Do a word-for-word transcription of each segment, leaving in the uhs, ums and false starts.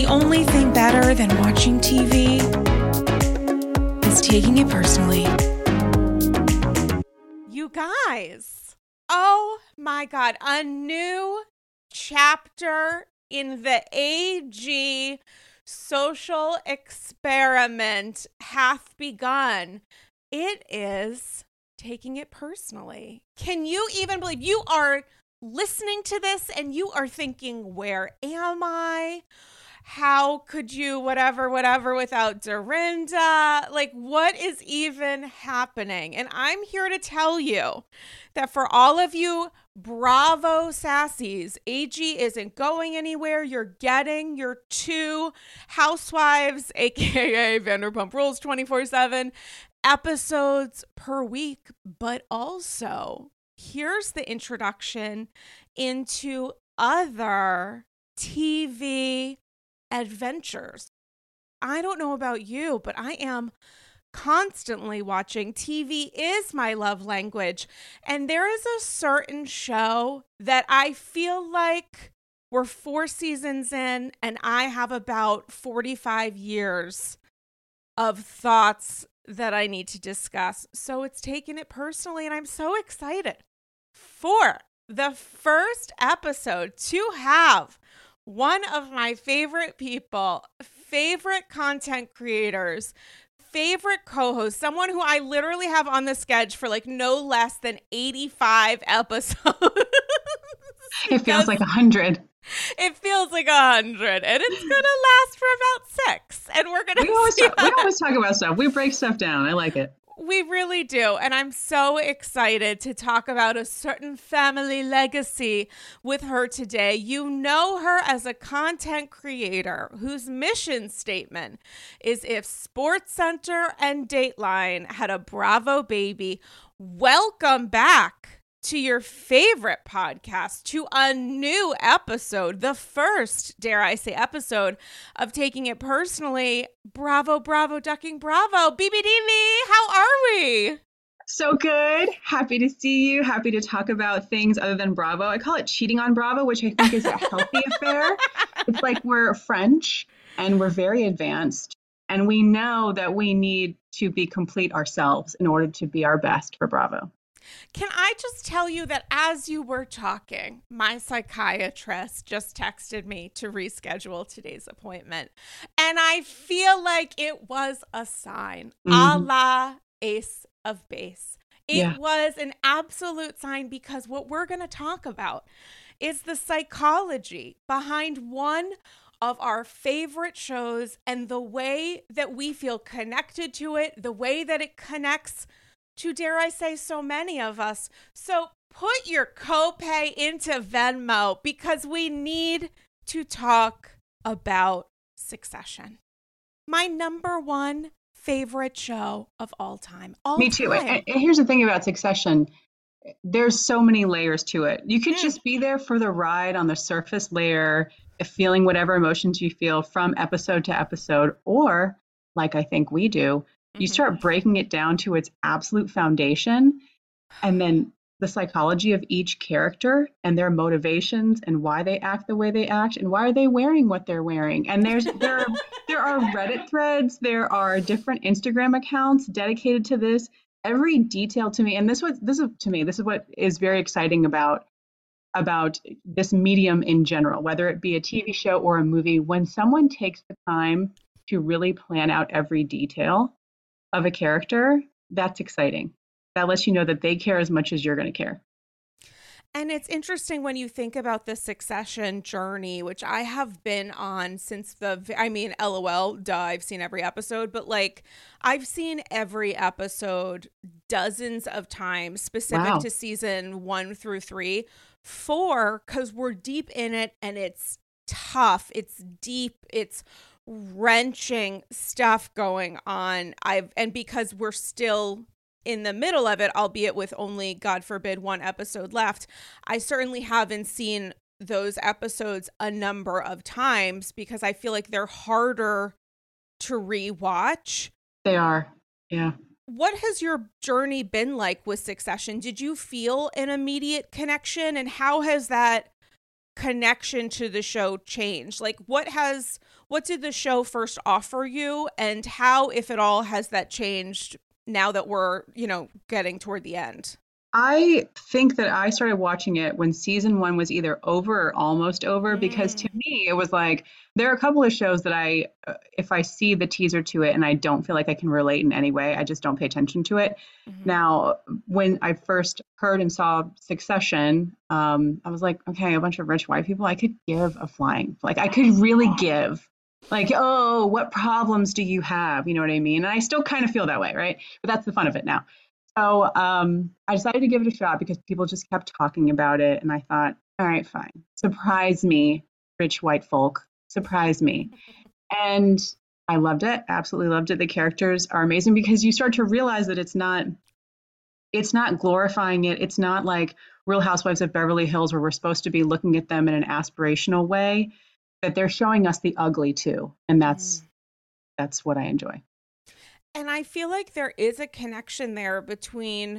the only thing better than watching T V is taking it personally. You guys, oh my God, a new chapter in the A G social experiment hath begun. It is taking it personally. Can you even believe you are listening to this and you are thinking, where am I? How could you whatever, whatever without Dorinda? Like, what is even happening? And I'm here to tell you that for all of you Bravo sassies, A G isn't going anywhere. You're getting your two Housewives, A K A Vanderpump Rules twenty-four seven episodes per week. But also, here's the introduction into other T V adventures. I don't know about you, but I am constantly watching. T V is my love language. And there is a certain show that I feel like we're four seasons in and I have about forty-five years of thoughts that I need to discuss. So it's taken it personally, and I'm so excited for the first episode to have one of my favorite people, favorite content creators, favorite co-host, someone who I literally have on the schedule for like no less than eighty-five episodes. It feels like a hundred. It feels like a hundred, and it's gonna last for about six. And we're gonna. We always talk, we always talk about stuff. We break stuff down. I like it. We really do. And I'm so excited to talk about a certain family legacy with her today. You know her as a content creator whose mission statement is if SportsCenter and Dateline had a Bravo baby. Welcome back to your favorite podcast, to a new episode, the first, dare I say, episode of Taking It Personally. Bravo, bravo, ducking bravo. B B D V, how are we? So good. Happy to see you. Happy to talk about things other than Bravo. I call it cheating on Bravo, which I think is a healthy affair. It's like we're French and we're very advanced. And we know that we need to be complete ourselves in order to be our best for Bravo. Can I just tell you that as you were talking, my psychiatrist just texted me to reschedule today's appointment. And I feel like it was a sign, mm-hmm. a la Ace of Base. It yeah. was an absolute sign, because what we're going to talk about is the psychology behind one of our favorite shows and the way that we feel connected to it, the way that it connects to, dare I say, so many of us. So put your copay into Venmo, because we need to talk about Succession. My number one favorite show of all time. All Me too. time. And, and here's the thing about Succession. There's so many layers to it. You could mm. just be there for the ride on the surface layer, feeling whatever emotions you feel from episode to episode, or like I think we do, you start breaking it down to its absolute foundation, and then the psychology of each character and their motivations and why they act the way they act and why are they wearing what they're wearing. And there's there are, there are Reddit threads, there are different Instagram accounts dedicated to this. Every detail to me, and this was this is to me this is what is very exciting about about this medium in general, whether it be a T V show or a movie. When someone takes the time to really plan out every detail of a character, that's exciting. That lets you know that they care as much as you're going to care. And it's interesting when you think about the Succession journey, which I have been on since the, I mean, LOL, duh, I've seen every episode, but like I've seen every episode dozens of times, specific wow. to season one through three, four, because we're deep in it and it's tough, it's deep, it's wrenching stuff going on. I've and because we're still in the middle of it, albeit with only, God forbid, one episode left, I certainly haven't seen those episodes a number of times because I feel like they're harder to rewatch. They are, yeah. What has your journey been like with Succession? Did you feel an immediate connection, and how has that connection to the show changed? Like, what has what did the show first offer you, and how, if at all, has that changed now that we're, you know, getting toward the end? I think that I started watching it when season one was either over or almost over, because to Mm. me, it was like, there are a couple of shows that I, uh, if I see the teaser to it and I don't feel like I can relate in any way, I just don't pay attention to it. Mhm. Now, when I first heard and saw Succession, um, I was like, okay, a bunch of rich white people, I could give a flying, like I could really give. Like, oh, what problems do you have? You know what I mean? And I still kind of feel that way, right? But that's the fun of it now. So um, I decided to give it a shot because people just kept talking about it. And I thought, all right, fine. Surprise me, rich white folk. Surprise me. And I loved it. Absolutely loved it. The characters are amazing because you start to realize that it's not it's not glorifying it. It's not like Real Housewives of Beverly Hills where we're supposed to be looking at them in an aspirational way, that they're showing us the ugly too. And that's Mm. that's what I enjoy. And I feel like there is a connection there between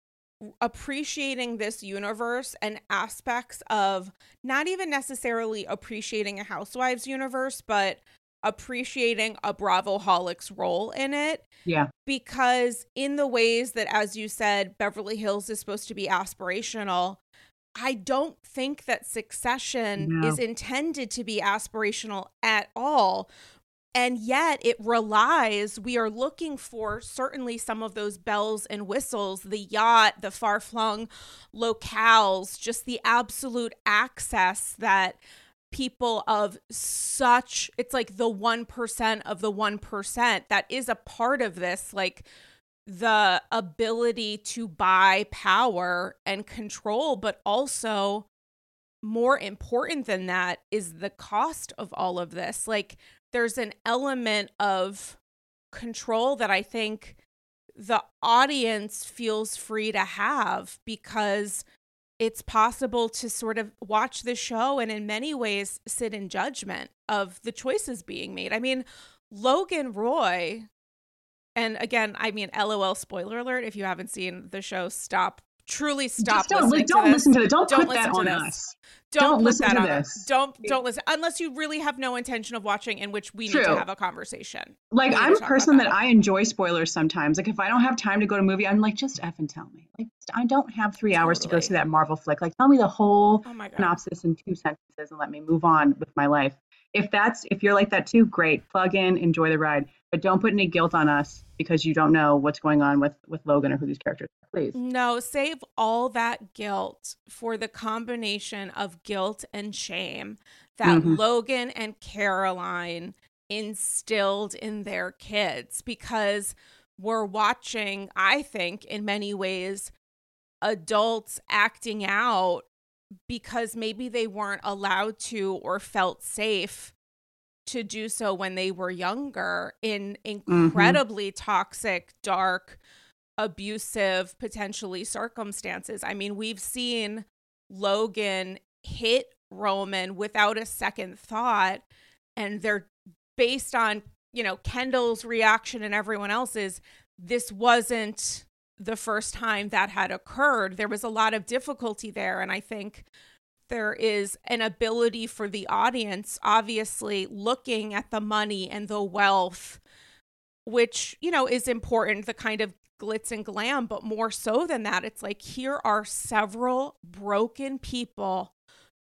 appreciating this universe and aspects of not even necessarily appreciating a Housewives universe, but appreciating a Bravoholic's role in it. Yeah. Because in the ways that, as you said, Beverly Hills is supposed to be aspirational, I don't think that Succession No. is intended to be aspirational at all. And yet it relies, we are looking for certainly some of those bells and whistles, the yacht, the far-flung locales, just the absolute access that people of such, it's like the one percent of the one percent that is a part of this, like the ability to buy power and control, but also more important than that is the cost of all of this. Like, there's an element of control that I think the audience feels free to have because it's possible to sort of watch the show and in many ways sit in judgment of the choices being made. I mean, Logan Roy, and again, I mean, LOL, spoiler alert, if you haven't seen the show, stop. Truly stop Just don't, listening don't to this. listen to it. Don't, Don't put that listen to on this. us. Don't, Don't put listen that to on this. us. Don't don't listen unless you really have no intention of watching, in which we need True. to have a conversation. Like, We need I'm to a talk person about that I enjoy spoilers sometimes. Like, if I don't have time to go to a movie, I'm like, just effing tell me. Like, I don't have three hours to go Totally. see that Marvel flick. Like, tell me the whole Oh my God. synopsis in two sentences and let me move on with my life. If that's if you're like that too, great. Plug in, enjoy the ride, but don't put any guilt on us because you don't know what's going on with with Logan or who these characters are. Please. No, save all that guilt for the combination of guilt and shame that Mhm. Logan and Caroline instilled in their kids, because we're watching, I think, in many ways, adults acting out because maybe they weren't allowed to or felt safe to do so when they were younger in incredibly toxic, dark, abusive, potentially circumstances. I mean, we've seen Logan hit Roman without a second thought, and they're based on, you know, Kendall's reaction and everyone else's. This wasn't the first time that had occurred. There was a lot of difficulty there, and I think there is an ability for the audience, obviously, looking at the money and the wealth, which, you know, is important, the kind of glitz and glam, but more so than that, it's like, here are several broken people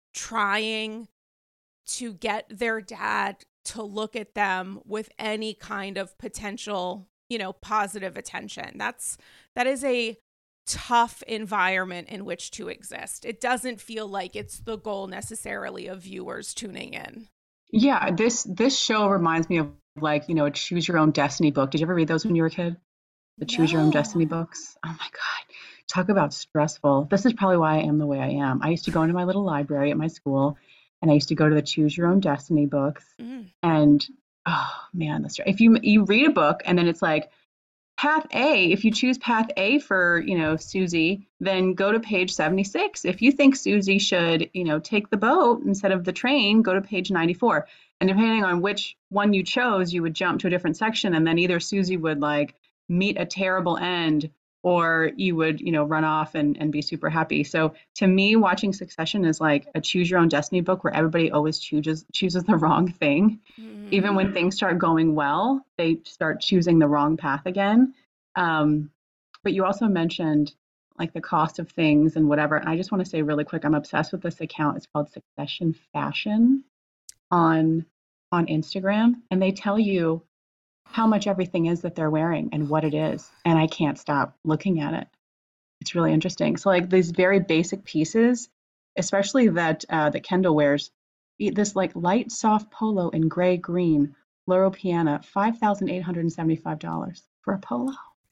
trying to get their dad to look at them with any kind of potential, you know, positive attention. That's, that is a tough environment in which to exist. It doesn't feel like it's the goal necessarily of viewers tuning in. Yeah, this this show reminds me of, like, you know, a Choose Your Own Destiny book. Did you ever read those when you were a kid? The Choose Your Own No. Destiny books. Oh my God. Talk about stressful. This is probably why I am the way I am. I used to go into my little library at my school and I used to go to the Choose Your Own Destiny books. Mm. And oh man, that's if you you read a book and then it's like, path A, if you choose path A for, you know, Susie, then go to page seventy-six. If you think Susie should, you know, take the boat instead of the train, go to page ninety-four. And depending on which one you chose, you would jump to a different section. And then either Susie would like meet a terrible end, or you would, you know, run off and, and be super happy. So to me, watching Succession is like a Choose Your Own Destiny book where everybody always chooses chooses the wrong thing. Mm. Even when things start going well, they start choosing the wrong path again. Um, but you also mentioned like the cost of things and whatever. And I just want to say really quick, I'm obsessed with this account. It's called Succession Fashion on on Instagram, and they tell you how much everything is that they're wearing and what it is. And I can't stop looking at it. It's really interesting. So like these very basic pieces, especially that uh, that Kendall wears, this like light soft polo in gray green, Loro Piana, five thousand eight hundred seventy-five dollars for a polo.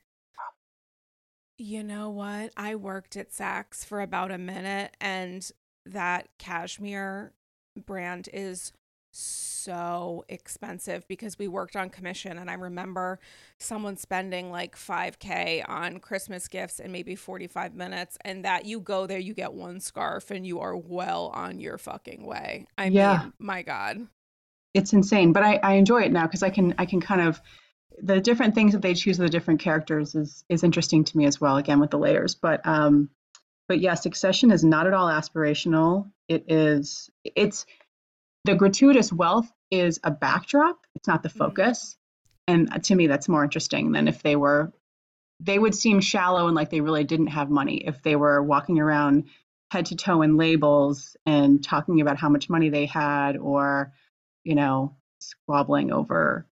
You know what? I worked at Saks for about a minute, and that cashmere brand is so expensive because we worked on commission, and I remember someone spending like five K on Christmas gifts in maybe forty-five minutes, and that you go there, you get one scarf and you are well on your fucking way. I Yeah. mean, my God. It's insane, but I, I enjoy it now because I can I can kind of the different things that they choose of the different characters is is interesting to me as well, again with the layers. But um but yeah, Succession is not at all aspirational. It is it's the gratuitous wealth is a backdrop. It's not the focus. Mm-hmm. And to me, that's more interesting than if they were, they would seem shallow and like they really didn't have money if they were walking around head to toe in labels and talking about how much money they had, or, you know, squabbling over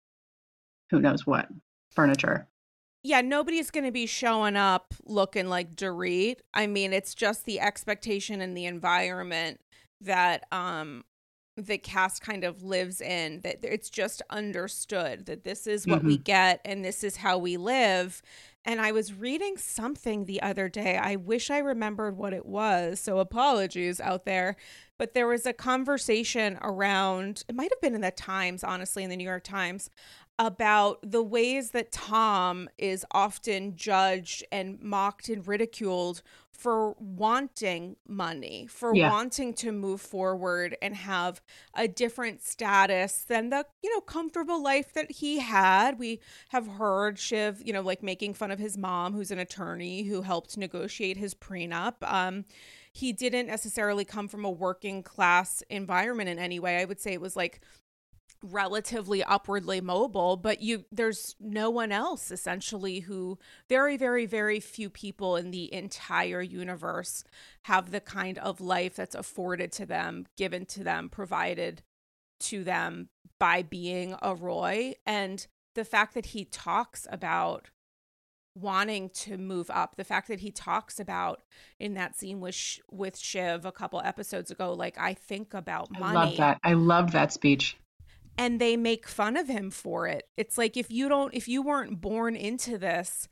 who knows what furniture. Yeah, nobody's going to be showing up looking like Dorit. I mean, it's just the expectation and the environment that um the cast kind of lives in, that it's just understood that this is what mm-hmm. we get and this is how we live. And I was reading something the other day. I wish I remembered what it was, so apologies out there. But there was a conversation around, it might have been in the Times, honestly, in the New York Times, about the ways that Tom is often judged and mocked and ridiculed for wanting money, for yeah. wanting to move forward and have a different status than the, you know, comfortable life that he had. We have heard Shiv, you know, like making fun of his mom, who's an attorney who helped negotiate his prenup. Um, he didn't necessarily come from a working class environment in any way. I would say it was like relatively upwardly mobile, but you there's no one else essentially who very very very few people in the entire universe have the kind of life that's afforded to them, given to them, provided to them by being a Roy. And the fact that he talks about wanting to move up, the fact that he talks about in that scene with Sh- with Shiv a couple episodes ago, like, I think about money. I love that. I love that speech. And they make fun of him for it. It's like, if you don't, if you weren't born into this,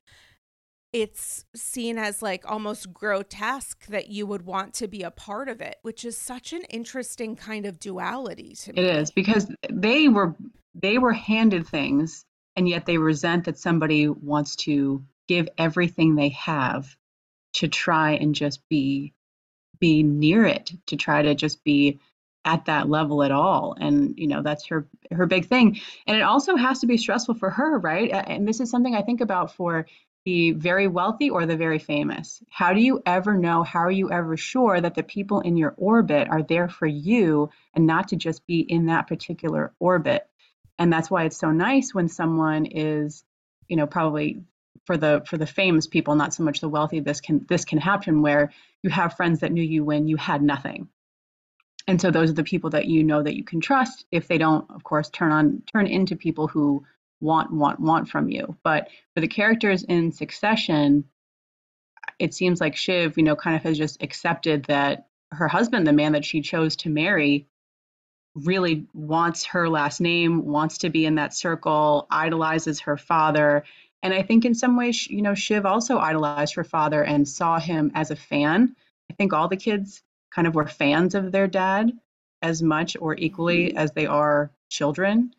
it's seen as like almost grotesque that you would want to be a part of it, which is such an interesting kind of duality to me. It is, because they were they were handed things, and yet they resent that somebody wants to give everything they have to try and just be be near it, to try to just be at that level at all. And, you know, that's her her big thing. And it also has to be stressful for her, right? And this is something I think about for the very wealthy or the very famous. How do you ever know, how are you ever sure that the people in your orbit are there for you and not to just be in that particular orbit? And that's why it's so nice when someone is, you know, probably for the for the famous people, not so much the wealthy, this can this can happen where you have friends that knew you when you had nothing. And so those are the people that you know that you can trust, if they don't, of course, turn on turn into people who want, want, want from you. But for the characters in Succession, it seems like Shiv, you know, kind of has just accepted that her husband, the man that she chose to marry, really wants her last name, wants to be in that circle, idolizes her father. And I think in some ways, you know, Shiv also idolized her father and saw him as a fan. I think all the kids kind of were fans of their dad as much or equally as they are children.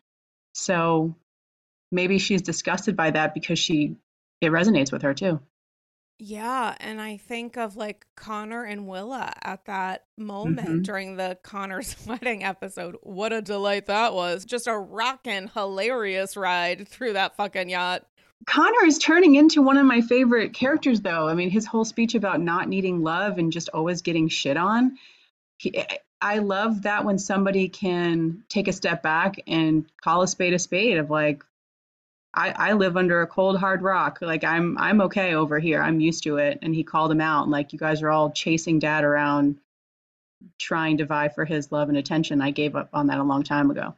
So maybe she's disgusted by that because she it resonates with her too. Yeah, and I think of like Connor and Willa at that moment mm-hmm. during the Connor's wedding episode. What a delight that was. Just a rockin' hilarious ride through that fucking yacht. Connor is turning into one of my favorite characters, though. I mean, his whole speech about not needing love and just always getting shit on. He, I love that when somebody can take a step back and call a spade a spade of like, I, I live under a cold hard rock. Like I'm I'm okay over here. I'm used to it. And he called him out. Like you guys are all chasing dad around trying to vie for his love and attention. I gave up on that a long time ago.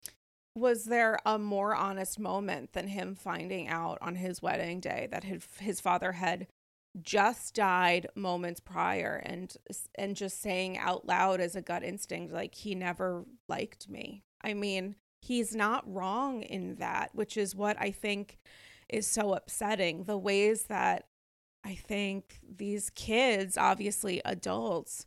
Was there a more honest moment than him finding out on his wedding day that his, his father had just died moments prior and and just saying out loud as a gut instinct, like, he never liked me? I mean, he's not wrong in that, which is what I think is so upsetting. The ways that I think these kids, obviously adults,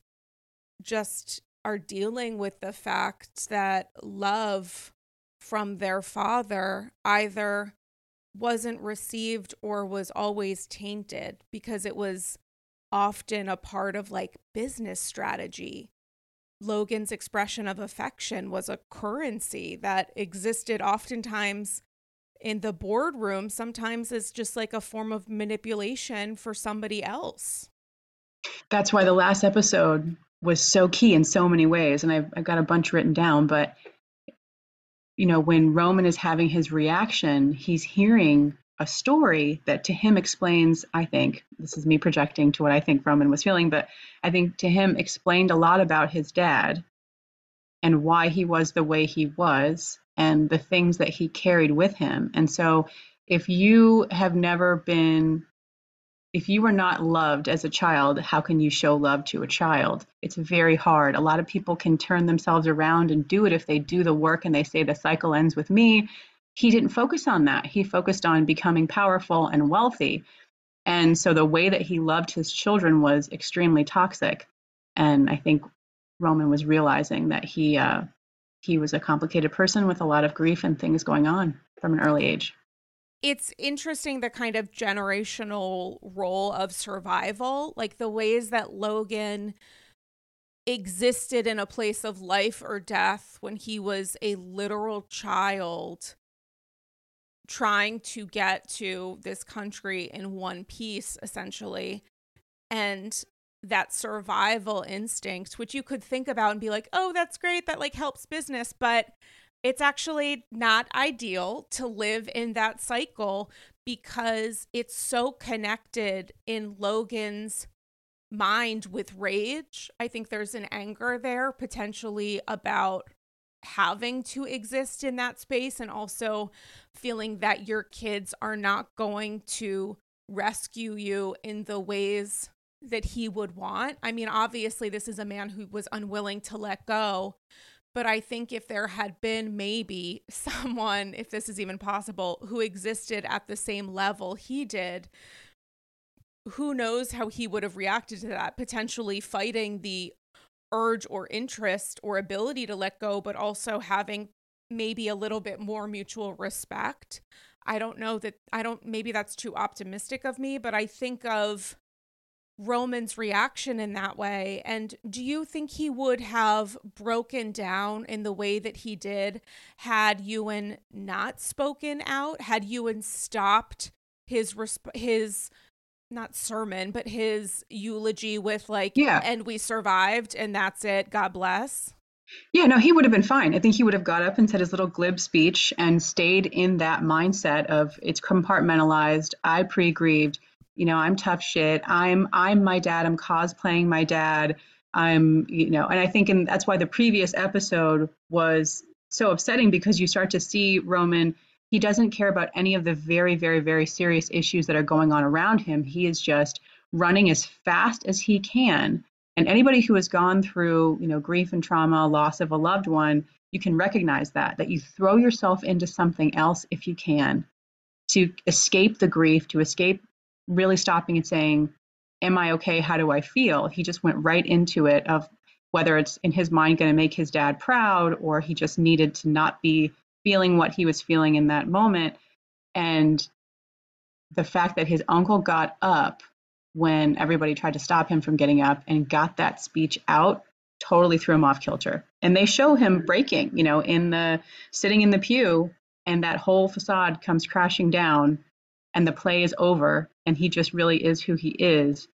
just are dealing with the fact that love from their father either wasn't received or was always tainted because it was often a part of like business strategy. Logan's expression of affection was a currency that existed oftentimes in the boardroom, sometimes as just like a form of manipulation for somebody else. That's why the last episode was so key in so many ways. And I've, I've got a bunch written down, but you know, when Roman is having his reaction, he's hearing a story that to him explains, I think, this is me projecting to what I think Roman was feeling, but I think to him explained a lot about his dad and why he was the way he was and the things that he carried with him. And so if you have never been, if you were not loved as a child, how can you show love to a child? It's very hard. A lot of people can turn themselves around and do it if they do the work and they say the cycle ends with me. He didn't focus on that. He focused on becoming powerful and wealthy. And so the way that he loved his children was extremely toxic. And I think Roman was realizing that he uh, he was a complicated person with a lot of grief and things going on from an early age. It's interesting the kind of generational role of survival, like the ways that Logan existed in a place of life or death when he was a literal child trying to get to this country in one piece, essentially. And that survival instinct, which you could think about and be like, oh, that's great, that like helps business, but it's actually not ideal to live in that cycle because it's so connected in Logan's mind with rage. I think there's an anger there potentially about having to exist in that space and also feeling that your kids are not going to rescue you in the ways that he would want. I mean, obviously, this is a man who was unwilling to let go. But I think if there had been maybe someone, if this is even possible, who existed at the same level he did, who knows how he would have reacted to that, potentially fighting the urge or interest or ability to let go, but also having maybe a little bit more mutual respect. I don't know that, I don't, maybe that's too optimistic of me, but I think of Roman's reaction in that way. And do you think he would have broken down in the way that he did had Ewan not spoken out? Had Ewan stopped his resp- his not sermon, but his eulogy with like, yeah, and we survived and that's it, God bless? Yeah, no, he would have been fine. I think he would have got up and said his little glib speech and stayed in that mindset of it's compartmentalized. I pre-grieved. You know, I'm tough shit. I'm I'm my dad. I'm cosplaying my dad. I'm, you know, and I think and that's why the previous episode was so upsetting because you start to see Roman, he doesn't care about any of the very, very, very serious issues that are going on around him. He is just running as fast as he can. And anybody who has gone through, you know, grief and trauma, loss of a loved one, you can recognize that, that you throw yourself into something else if you can to escape the grief, to escape really stopping and saying, am I okay? How do I feel? He just went right into it of whether it's in his mind going to make his dad proud or he just needed to not be feeling what he was feeling in that moment. And the fact that his uncle got up when everybody tried to stop him from getting up and got that speech out totally threw him off kilter. And they show him breaking, you know, in the sitting in the pew, and that whole facade comes crashing down and the play is over and he just really is who he is.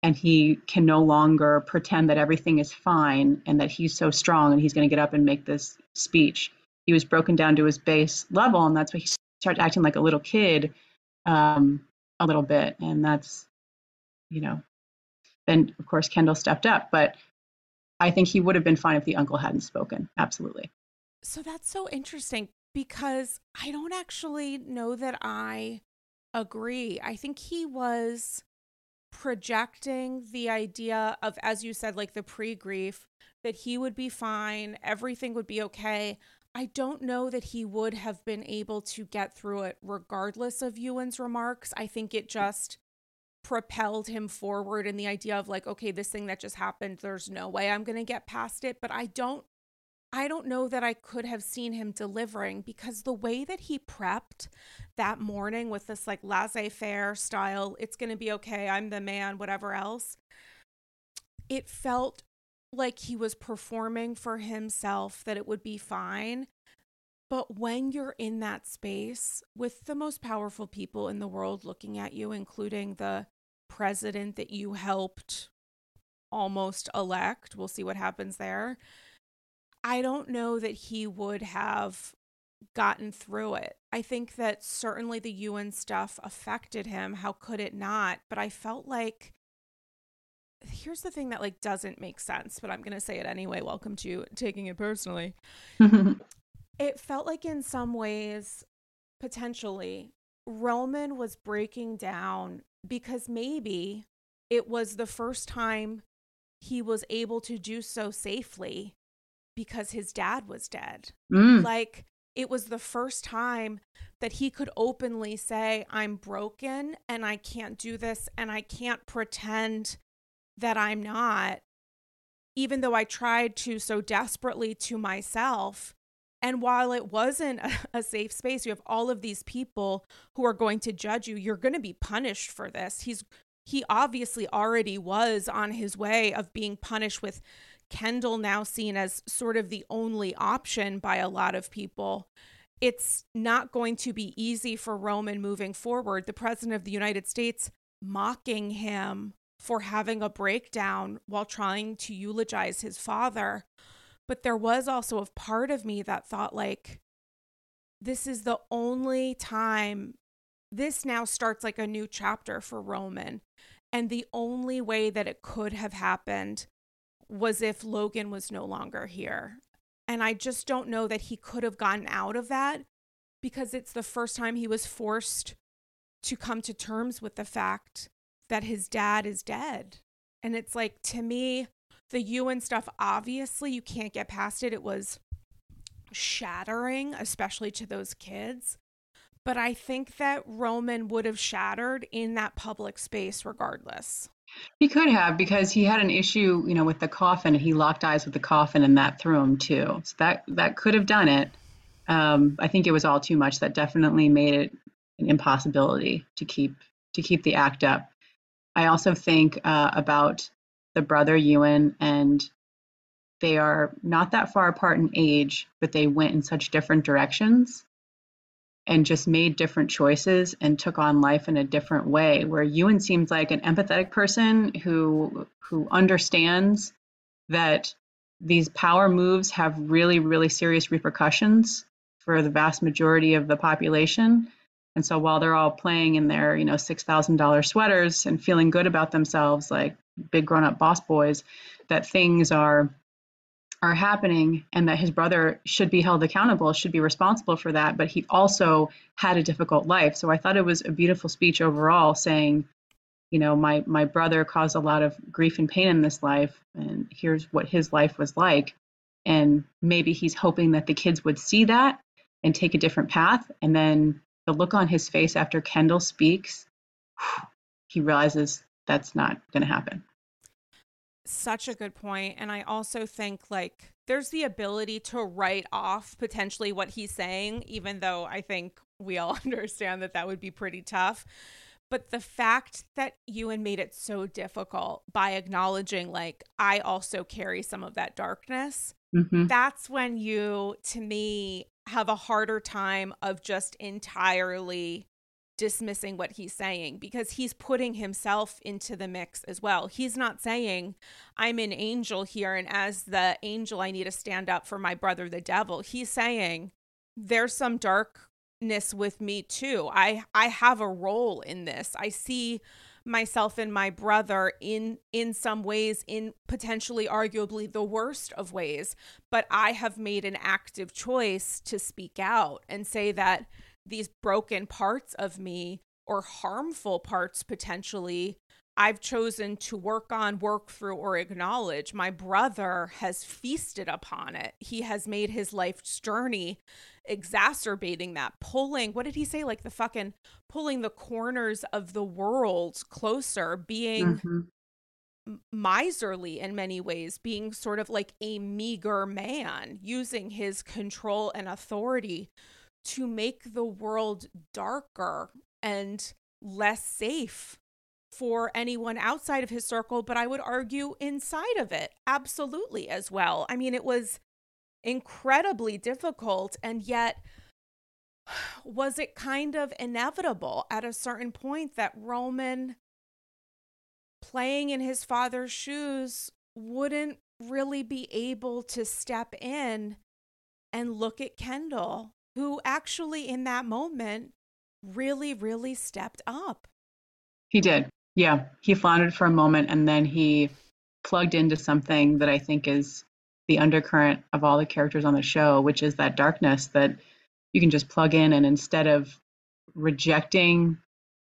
and he can no longer pretend that everything is fine and that he's so strong and he's going to get up and make this speech. He was broken down to his base level, and that's why he started acting like a little kid um, a little bit. And that's, you know, then of course Kendall stepped up, but I think he would have been fine if the uncle hadn't spoken. Absolutely. So that's so interesting because I don't actually know that I agree. I think he was projecting the idea of, as you said, like the pre-grief, that he would be fine, everything would be okay. I don't know that he would have been able to get through it regardless of Ewan's remarks. I think it just propelled him forward in the idea of like, okay, this thing that just happened, there's no way I'm going to get past it. But I don't, I don't know that I could have seen him delivering, because the way that he prepped that morning with this like laissez-faire style, it's going to be okay, I'm the man, whatever else, it felt like he was performing for himself that it would be fine. But when you're in that space with the most powerful people in the world looking at you, including the president that you helped almost elect, we'll see what happens there, I don't know that he would have gotten through it. I think that certainly the Ewan stuff affected him. How could it not? But I felt like, here's the thing that like doesn't make sense, but I'm going to say it anyway. Welcome to Taking It Personally. It felt like in some ways, potentially, Roman was breaking down because maybe it was the first time he was able to do so safely because his dad was dead. Mm. Like, it was the first time that he could openly say, I'm broken and I can't do this and I can't pretend that I'm not, even though I tried to so desperately to myself. And while it wasn't a, a safe space, you have all of these people who are going to judge you. You're going to be punished for this. He's he obviously already was on his way of being punished, with Kendall now seen as sort of the only option by a lot of people. It's not going to be easy for Roman moving forward. The president of the United States mocking him for having a breakdown while trying to eulogize his father. But there was also a part of me that thought, like, this is the only time, this now starts like a new chapter for Roman. And the only way that it could have happened was if Logan was no longer here. And I just don't know that he could have gotten out of that, because it's the first time he was forced to come to terms with the fact that his dad is dead. And it's like, to me, the Ewan stuff, obviously you can't get past it. It was shattering, especially to those kids. But I think that Roman would have shattered in that public space regardless. He could have, because he had an issue, you know, with the coffin. He locked eyes with the coffin, and that threw him too. So that that could have done it. Um, I think it was all too much. That definitely made it an impossibility to keep to keep the act up. I also think uh, about the brother Ewan, and they are not that far apart in age, but they went in such different directions and just made different choices and took on life in a different way, where Ewan seems like an empathetic person who who understands that these power moves have really, really serious repercussions for the vast majority of the population. And so while they're all playing in their, you know, six thousand dollars sweaters and feeling good about themselves like big grown-up boss boys, that things are are happening, and that his brother should be held accountable, should be responsible for that. But he also had a difficult life. So I thought it was a beautiful speech overall, saying, you know, my my brother caused a lot of grief and pain in this life, and here's what his life was like. And maybe he's hoping that the kids would see that and take a different path. And then the look on his face after Kendall speaks, he realizes that's not going to happen. Such a good point. And I also think like there's the ability to write off potentially what he's saying, even though I think we all understand that that would be pretty tough. But the fact that Ewan made it so difficult by acknowledging, like, I also carry some of that darkness, mm-hmm. that's when you, to me, have a harder time of just entirely dismissing what he's saying, because he's putting himself into the mix as well. He's not saying I'm an angel here, and as the angel I need to stand up for my brother the devil. He's saying there's some darkness with me too. I I have a role in this. I see myself and my brother in in some ways, in potentially arguably the worst of ways, but I have made an active choice to speak out and say that these broken parts of me, or harmful parts potentially, I've chosen to work on, work through, or acknowledge. My brother has feasted upon it. He has made his life's journey exacerbating that, pulling, what did he say? Like the fucking pulling the corners of the world closer, being mm-hmm. miserly in many ways, being sort of like a meager man, using his control and authority to make the world darker and less safe for anyone outside of his circle, but I would argue inside of it, absolutely as well. I mean, it was incredibly difficult, and yet was it kind of inevitable at a certain point that Roman, playing in his father's shoes, wouldn't really be able to step in and look at Kendall, who actually in that moment really, really stepped up? He did. Yeah. He floundered for a moment, and then he plugged into something that I think is the undercurrent of all the characters on the show, which is that darkness that you can just plug in, and instead of rejecting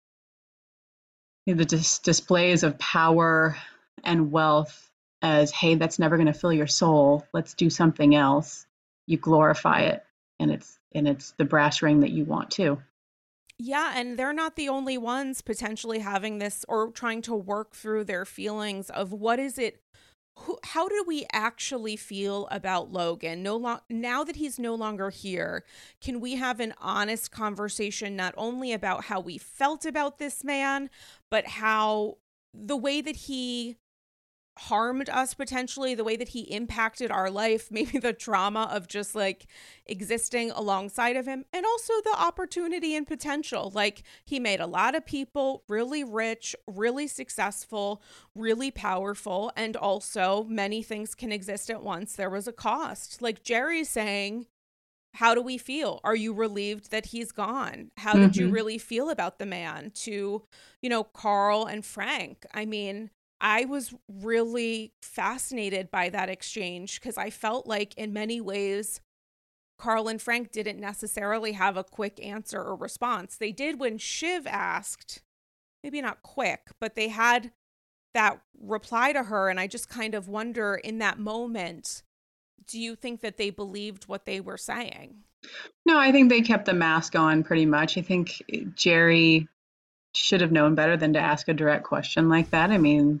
the dis- displays of power and wealth as, hey, that's never going to fill your soul, let's do something else, you glorify it, and it's and it's the brass ring that you want too. Yeah, and they're not the only ones potentially having this or trying to work through their feelings of what is it, who, how do we actually feel about Logan? No lo- now that he's no longer here, can we have an honest conversation not only about how we felt about this man, but how the way that he harmed us potentially, the way that he impacted our life, maybe the trauma of just like existing alongside of him, and also the opportunity and potential. Like, he made a lot of people really rich, really successful, really powerful, and also many things can exist at once. There was a cost. Like Jerry's saying, how do we feel? Are you relieved that he's gone? How mm-hmm. did you really feel about the man? To, you know, Carl and Frank. I mean, I was really fascinated by that exchange, because I felt like in many ways, Carl and Frank didn't necessarily have a quick answer or response. They did when Shiv asked, maybe not quick, but they had that reply to her. And I just kind of wonder, in that moment, do you think that they believed what they were saying? No, I think they kept the mask on pretty much. I think Jerry should have known better than to ask a direct question like that. I mean,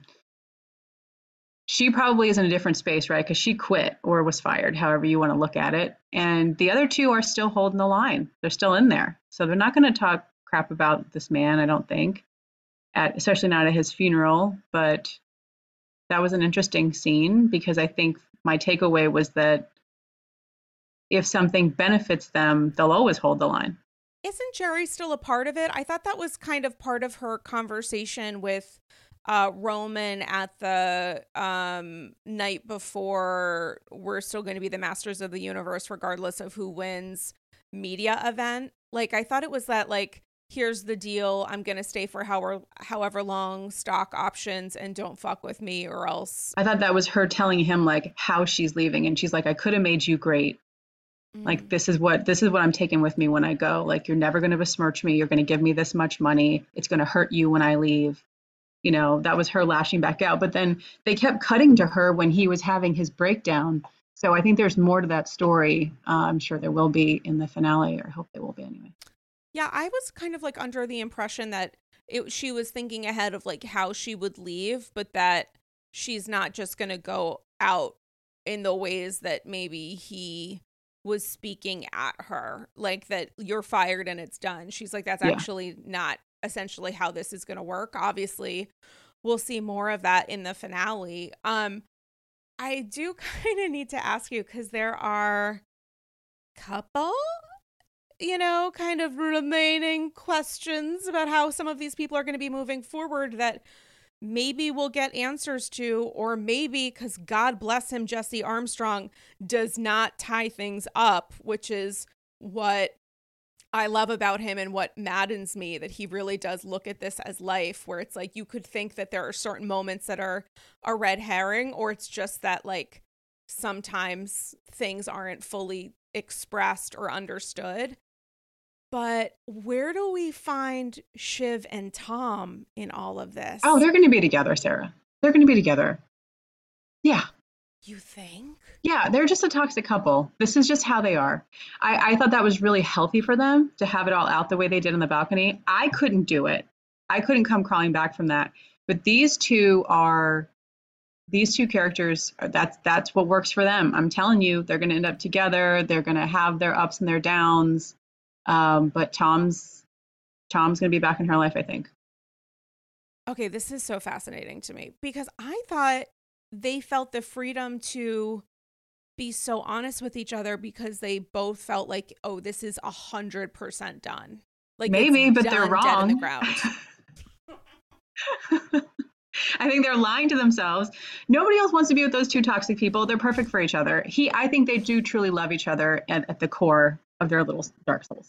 she probably is in a different space, right? Because she quit or was fired, however you want to look at it. And the other two are still holding the line. They're still in there. So they're not going to talk crap about this man, I don't think, at, especially not at his funeral. But that was an interesting scene, because I think my takeaway was that if something benefits them, they'll always hold the line. Isn't Jerry still a part of it? I thought that was kind of part of her conversation with uh, Roman at the um, night before We're Still Going to Be the Masters of the Universe, regardless of who wins media event. Like, I thought it was that, like, here's the deal. I'm going to stay for however, however long, stock options, and don't fuck with me or else. I thought that was her telling him, like, how she's leaving. And she's like, I could have made you great. Like, this is what this is what I'm taking with me when I go. Like, you're never going to besmirch me. You're going to give me this much money. It's going to hurt you when I leave. You know, that was her lashing back out. But then they kept cutting to her when he was having his breakdown. So I think there's more to that story. Uh, I'm sure there will be in the finale, or I hope there will be anyway. Yeah, I was kind of like under the impression that it, she was thinking ahead of like how she would leave, but that she's not just going to go out in the ways that maybe he was speaking at her, like that you're fired and it's done. She's like, that's yeah. actually not essentially how this is going to work. Obviously, we'll see more of that in the finale. Um, I do kind of need to ask you, because there are couple you know, kind of remaining questions about how some of these people are going to be moving forward that maybe we'll get answers to, or maybe, because God bless him, Jesse Armstrong does not tie things up, which is what I love about him and what maddens me, that he really does look at this as life, where it's like you could think that there are certain moments that are a red herring, or it's just that like sometimes things aren't fully expressed or understood. But where do we find Shiv and Tom in all of this? Oh, they're going to be together, Sarah. They're going to be together. Yeah. You think? Yeah, they're just a toxic couple. This is just how they are. I, I thought that was really healthy for them to have it all out the way they did on the balcony. I couldn't do it. I couldn't come crawling back from that. But these two are, these two characters, are, that's that's what works for them. I'm telling you, they're going to end up together. They're going to have their ups and their downs. Um, but Tom's Tom's going to be back in her life, I think. Okay, this is so fascinating to me, because I thought they felt the freedom to be so honest with each other because they both felt like, oh, this is a hundred percent done. Like maybe, but done, they're wrong. Dead in the ground. I think they're lying to themselves. Nobody else wants to be with those two toxic people. They're perfect for each other. He, I think they do truly love each other at, at the core of their little dark souls.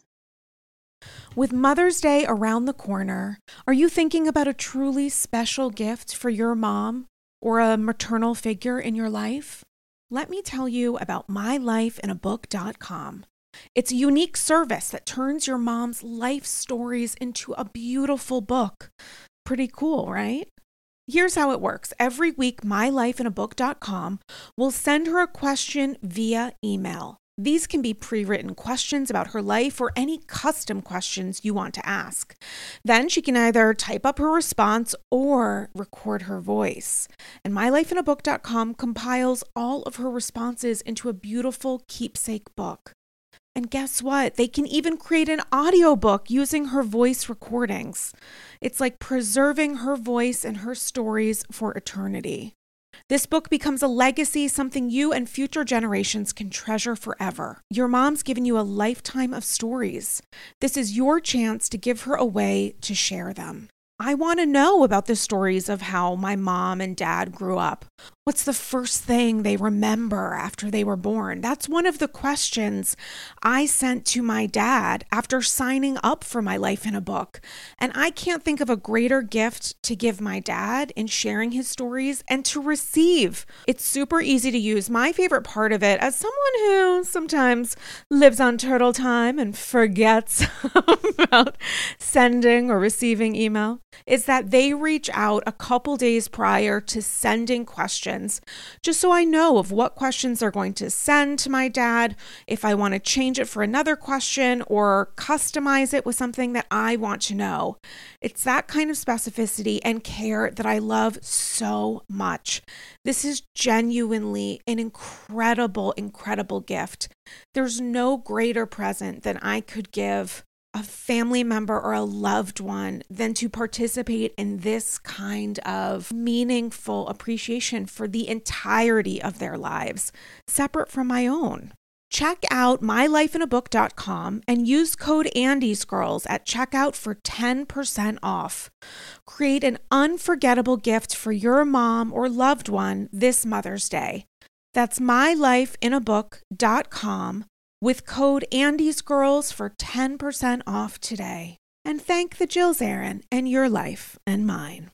With Mother's Day around the corner, are you thinking about a truly special gift for your mom or a maternal figure in your life? Let me tell you about my life in a book dot com. It's a unique service that turns your mom's life stories into a beautiful book. Pretty cool, right? Here's how it works. Every week, my life in a book dot com will send her a question via email. These can be pre-written questions about her life or any custom questions you want to ask. Then she can either type up her response or record her voice. And my life in a book dot com compiles all of her responses into a beautiful keepsake book. And guess what? They can even create an audiobook using her voice recordings. It's like preserving her voice and her stories for eternity. This book becomes a legacy, something you and future generations can treasure forever. Your mom's given you a lifetime of stories. This is your chance to give her a way to share them. I want to know about the stories of how my mom and dad grew up. What's the first thing they remember after they were born? That's one of the questions I sent to my dad after signing up for my life in a book. And I can't think of a greater gift to give my dad in sharing his stories and to receive. It's super easy to use. My favorite part of it, as someone who sometimes lives on turtle time and forgets about sending or receiving email, is that they reach out a couple days prior to sending questions, just so I know of what questions they're going to send to my dad, if I want to change it for another question or customize it with something that I want to know. It's that kind of specificity and care that I love so much. This is genuinely an incredible, incredible gift. There's no greater present than I could give a family member or a loved one than to participate in this kind of meaningful appreciation for the entirety of their lives, separate from my own. Check out my life in a book dot com and use code Andy's Girls at checkout for ten percent off. Create an unforgettable gift for your mom or loved one this Mother's Day. That's my life in a book dot com. with code Andy's Girls for ten percent off today. And thank the Jills Aaron and your life and mine.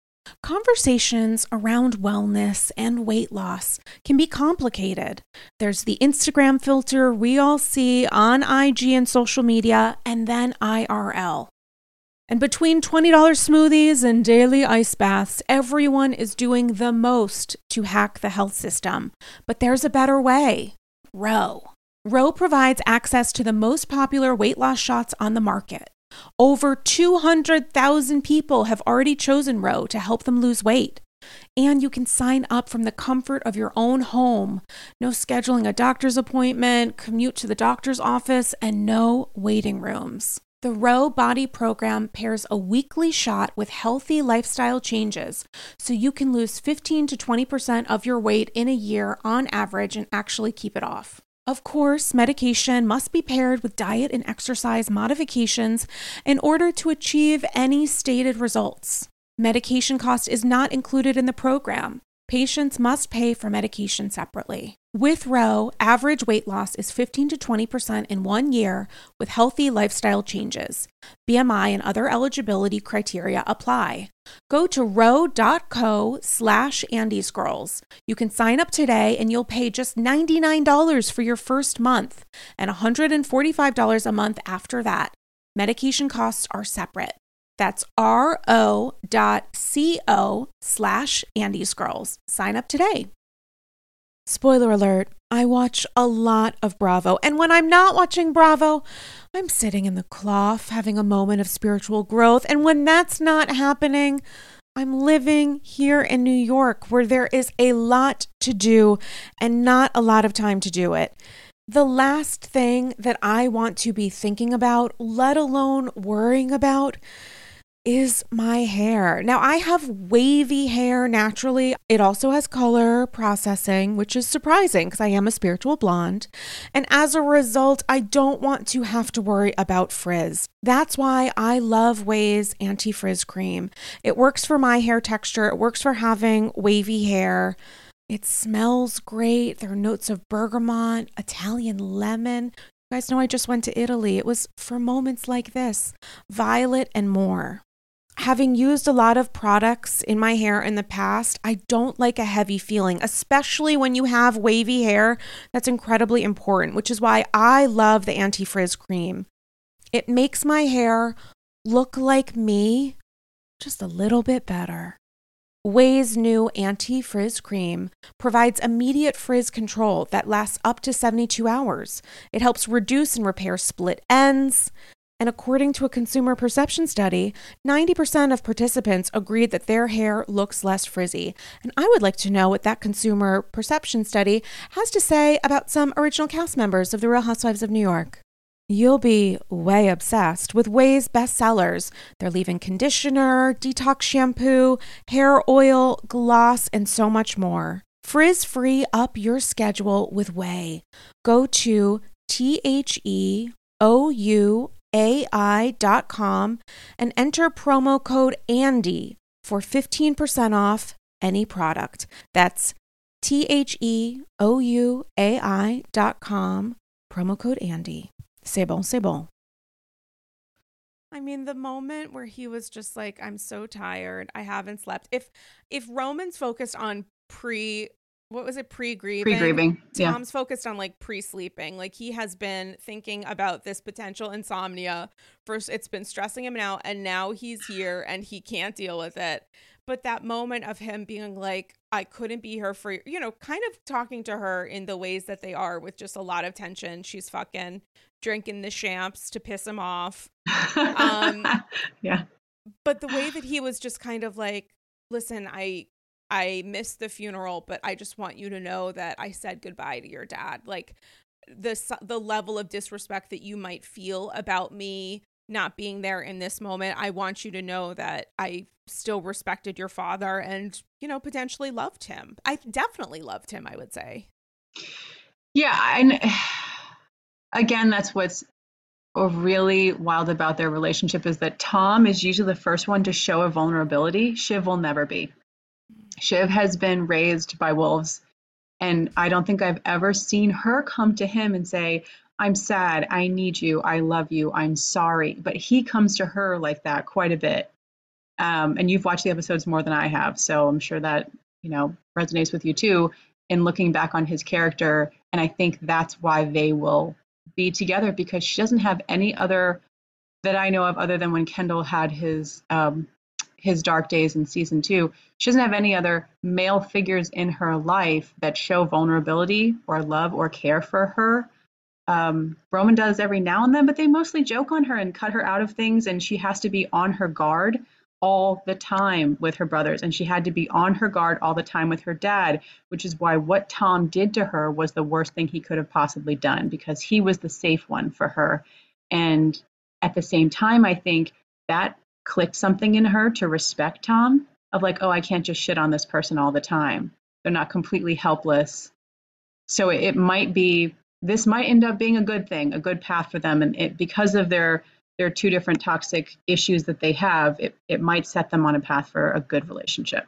Conversations around wellness and weight loss can be complicated. There's the Instagram filter we all see on I G and social media, and then I R L. And between twenty dollars smoothies and daily ice baths, everyone is doing the most to hack the health system. But there's a better way. Ro. Ro provides access to the most popular weight loss shots on the market. Over two hundred thousand people have already chosen Ro to help them lose weight. And you can sign up from the comfort of your own home. No scheduling a doctor's appointment, commute to the doctor's office, and no waiting rooms. The Ro Body Program pairs a weekly shot with healthy lifestyle changes, so you can lose fifteen to twenty percent of your weight in a year on average and actually keep it off. Of course, medication must be paired with diet and exercise modifications in order to achieve any stated results. Medication cost is not included in the program. Patients must pay for medication separately. With Ro, average weight loss is fifteen to twenty percent in one year with healthy lifestyle changes. B M I and other eligibility criteria apply. Go to ro.co slash Andy's Girls. You can sign up today and you'll pay just ninety-nine dollars for your first month and one hundred forty-five dollars a month after that. Medication costs are separate. That's ro.co slash Andy's Girls. Sign up today. Spoiler alert, I watch a lot of Bravo, and when I'm not watching Bravo, I'm sitting in the cloth having a moment of spiritual growth, and when that's not happening, I'm living here in New York where there is a lot to do and not a lot of time to do it. The last thing that I want to be thinking about, let alone worrying about, is my hair. Now, I have wavy hair naturally. It also has color processing, which is surprising because I am a spiritual blonde. And as a result, I don't want to have to worry about frizz. That's why I love Ouai's anti-frizz cream. It works for my hair texture. It works for having wavy hair. It smells great. There are notes of bergamot, Italian lemon. You guys know I just went to Italy. It was for moments like this, violet and more. Having used a lot of products in my hair in the past, I don't like a heavy feeling, especially when you have wavy hair. That's incredibly important, which is why I love the anti-frizz cream. It makes my hair look like me, just a little bit better. Ouai's new anti-frizz cream provides immediate frizz control that lasts up to seventy-two hours. It helps reduce and repair split ends. And according to a consumer perception study, ninety percent of participants agreed that their hair looks less frizzy. And I would like to know what that consumer perception study has to say about some original cast members of The Real Housewives of New York. You'll be way obsessed with Ouai's bestsellers. Their leave-in conditioner, detox shampoo, hair oil, gloss, and so much more. Frizz-free up your schedule with Ouai. Go to T H E O U A I dot com and enter promo code Andy for fifteen percent off any product. That's T H E O U A I dot com, promo code Andy. C'est bon, c'est bon. I mean, the moment where he was just like, I'm so tired, I haven't slept. If if Roman's focused on pre What was it? Pre-grieving? Pre-grieving, yeah. Tom's focused on like pre-sleeping. Like he has been thinking about this potential insomnia. First, it's been stressing him out, and now he's here and he can't deal with it. But that moment of him being like, I couldn't be here for you, you know, kind of talking to her in the ways that they are with just a lot of tension. She's fucking drinking the champs to piss him off. Um, yeah. But the way that he was just kind of like, listen, I... I missed the funeral, but I just want you to know that I said goodbye to your dad. Like the the level of disrespect that you might feel about me not being there in this moment, I want you to know that I still respected your father and, you know, potentially loved him. I definitely loved him, I would say. Yeah. And again, that's what's really wild about their relationship is that Tom is usually the first one to show a vulnerability. Shiv will never be. Shiv has been raised by wolves, and I don't think I've ever seen her come to him and say, I'm sad, I need you, I love you, I'm sorry. But he comes to her like that quite a bit. Um, and you've watched the episodes more than I have, so I'm sure that, you know, resonates with you too in looking back on his character. And I think that's why they will be together, because she doesn't have any other that I know of other than when Kendall had his um, his dark days in season two. She doesn't have any other male figures in her life that show vulnerability or love or care for her. Um, Roman does every now and then, but they mostly joke on her and cut her out of things. And she has to be on her guard all the time with her brothers. And she had to be on her guard all the time with her dad, which is why what Tom did to her was the worst thing he could have possibly done, because he was the safe one for her. And at the same time, I think that clicked something in her to respect Tom of like, oh, I can't just shit on this person all the time. They're not completely helpless. So it, it might be this might end up being a good thing, a good path for them. And it, because of their their two different toxic issues that they have, it, it might set them on a path for a good relationship.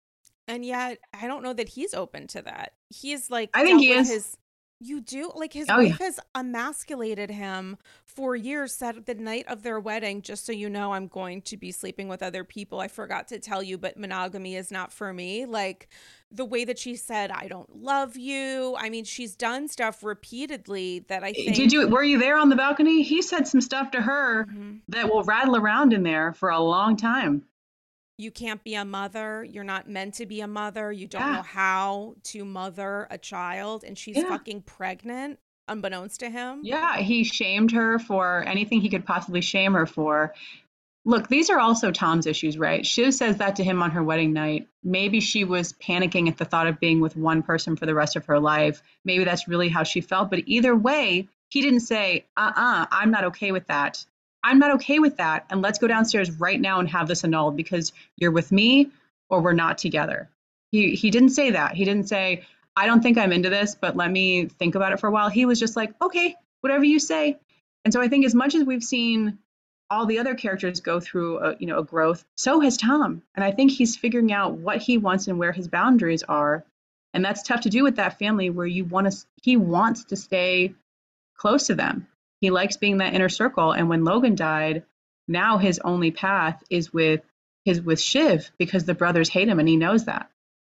And yet, I don't know that he's open to that. He's like, I think dealt he with is. his, you do? Like his Oh, wife yeah. has emasculated him for years, said the night of their wedding, just so you know, I'm going to be sleeping with other people. I forgot to tell you, but monogamy is not for me. Like the way that she said, I don't love you. I mean, she's done stuff repeatedly that I think. Did you, were you there on the balcony? He said some stuff to her Mhm. that will rattle around in there for a long time. You can't be a mother. You're not meant to be a mother. You don't Yeah. know how to mother a child. And she's Yeah. fucking pregnant, unbeknownst to him. Yeah, he shamed her for anything he could possibly shame her for. Look, these are also Tom's issues, right? Shiv says that to him on her wedding night. Maybe she was panicking at the thought of being with one person for the rest of her life. Maybe that's really how she felt. But either way, he didn't say, uh-uh, I'm not okay with that. I'm not okay with that. And let's go downstairs right now and have this annulled because you're with me or we're not together. He he didn't say that. He didn't say, I don't think I'm into this, but let me think about it for a while. He was just like, okay, whatever you say. And so I think as much as we've seen all the other characters go through a, you know, a growth, so has Tom. And I think he's figuring out what he wants and where his boundaries are. And that's tough to do with that family where you want to, he wants to stay close to them. He likes being that inner circle. And when Logan died, now his only path is with his with Shiv because the brothers hate him and he knows that.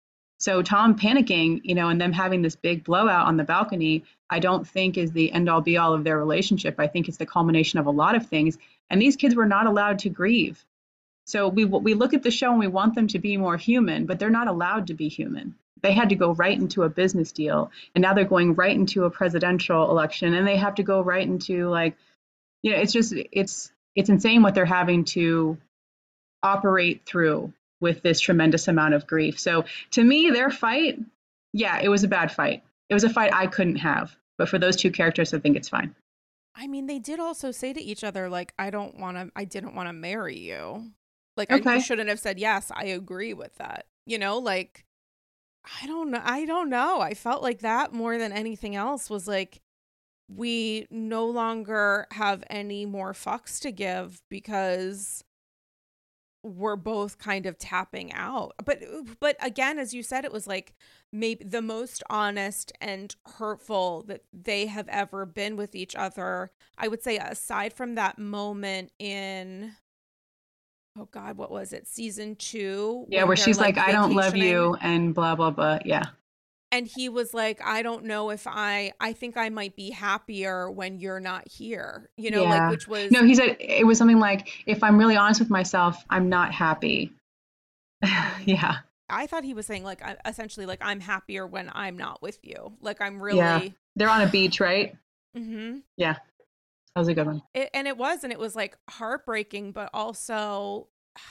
So Tom panicking, you know, and them having this big blowout on the balcony, I don't think is the end all be all of their relationship. I think it's the culmination of a lot of things. And these kids were not allowed to grieve. So we we look at the show and we want them to be more human, but they're not allowed to be human. They had to go right into a business deal, and now they're going right into a presidential election, and they have to go right into like, you know, it's just it's it's insane what they're having to operate through with this tremendous amount of grief. So to me, their fight, yeah, it was a bad fight. It was a fight I couldn't have, but for those two characters, I think it's fine. I mean, they did also say to each other, like, I don't want to, I didn't want to marry you. Like, Okay. I shouldn't have said, yes, I agree with that. You know, like, I don't know. I don't know. I felt like that more than anything else was like, we no longer have any more fucks to give because we're both kind of tapping out. But but again, as you said, it was like maybe the most honest and hurtful that they have ever been with each other. I would say aside from that moment in, oh God, what was it? Season two. Yeah, when where they're, she's like, I don't love vacationing. you and blah, blah, blah. Yeah. And he was like, I don't know if I, I think I might be happier when you're not here, you know, Yeah. like, which was. No, he said it was something like, if I'm really honest with myself, I'm not happy. Yeah. I thought he was saying like, I, essentially like, I'm happier when I'm not with you. Like I'm really. Yeah. They're on a beach, right? Mm-hmm. Yeah. That was a good one. It, and it was, and it was like heartbreaking, but also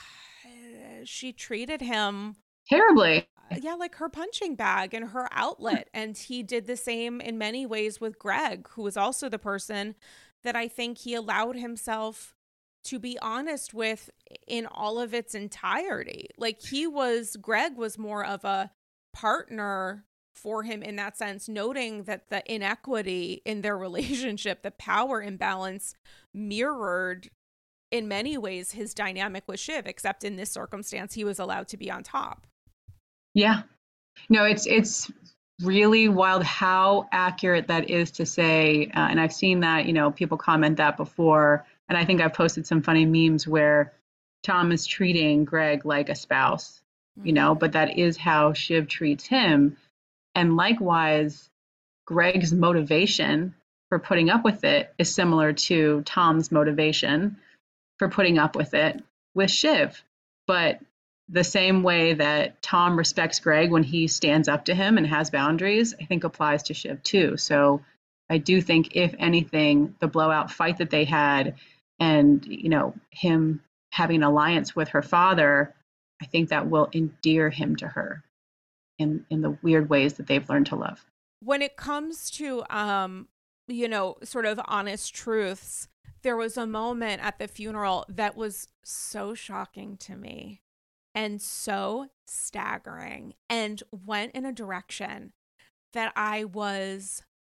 she treated him terribly. Yeah, like her punching bag and her outlet. And he did the same in many ways with Greg, who was also the person that I think he allowed himself to be honest with in all of its entirety. Like he was, Greg was more of a partner for him in that sense, noting that the inequity in their relationship, the power imbalance mirrored in many ways his dynamic with Shiv, except in this circumstance, he was allowed to be on top. Yeah. No, it's it's really wild how accurate that is to say. Uh, and I've seen that, you know, people comment that before. And I think I've posted some funny memes where Tom is treating Greg like a spouse, you know, but that is how Shiv treats him. And likewise, Greg's motivation for putting up with it is similar to Tom's motivation for putting up with it with Shiv. But the same way that Tom respects Greg when he stands up to him and has boundaries, I think applies to Shiv too. So I do think, if anything, the blowout fight that they had and, you know, him having an alliance with her father, I think that will endear him to her in, in the weird ways that they've learned to love. When it comes to, um, you know, sort of honest truths, there was a moment at the funeral that was so shocking to me. And so staggering, and went in a direction that I was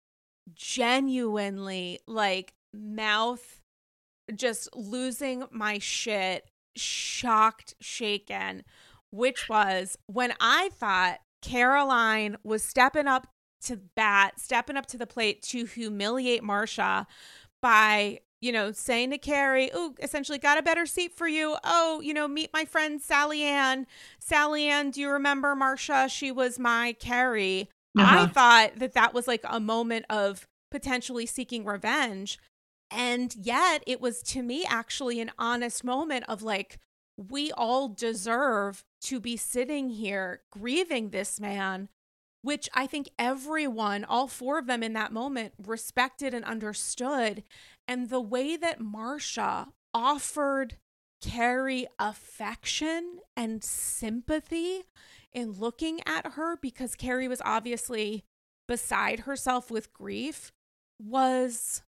genuinely like mouth just losing my shit, shocked, shaken, which was when I thought Caroline was stepping up to bat, stepping up to the plate to humiliate Marcia by, you know, saying to Carrie, oh, essentially got a better seat for you. Oh, you know, meet my friend Sally Ann. Sally Ann, do you remember Marcia? She was my Carrie. Uh-huh. I thought that that was like a moment of potentially seeking revenge. And yet it was, to me, actually an honest moment of like, we all deserve to be sitting here grieving this man, which I think everyone, all four of them in that moment, respected and understood. And the way that Marcia offered Carrie affection and sympathy in looking at her, because Carrie was obviously beside herself with grief, was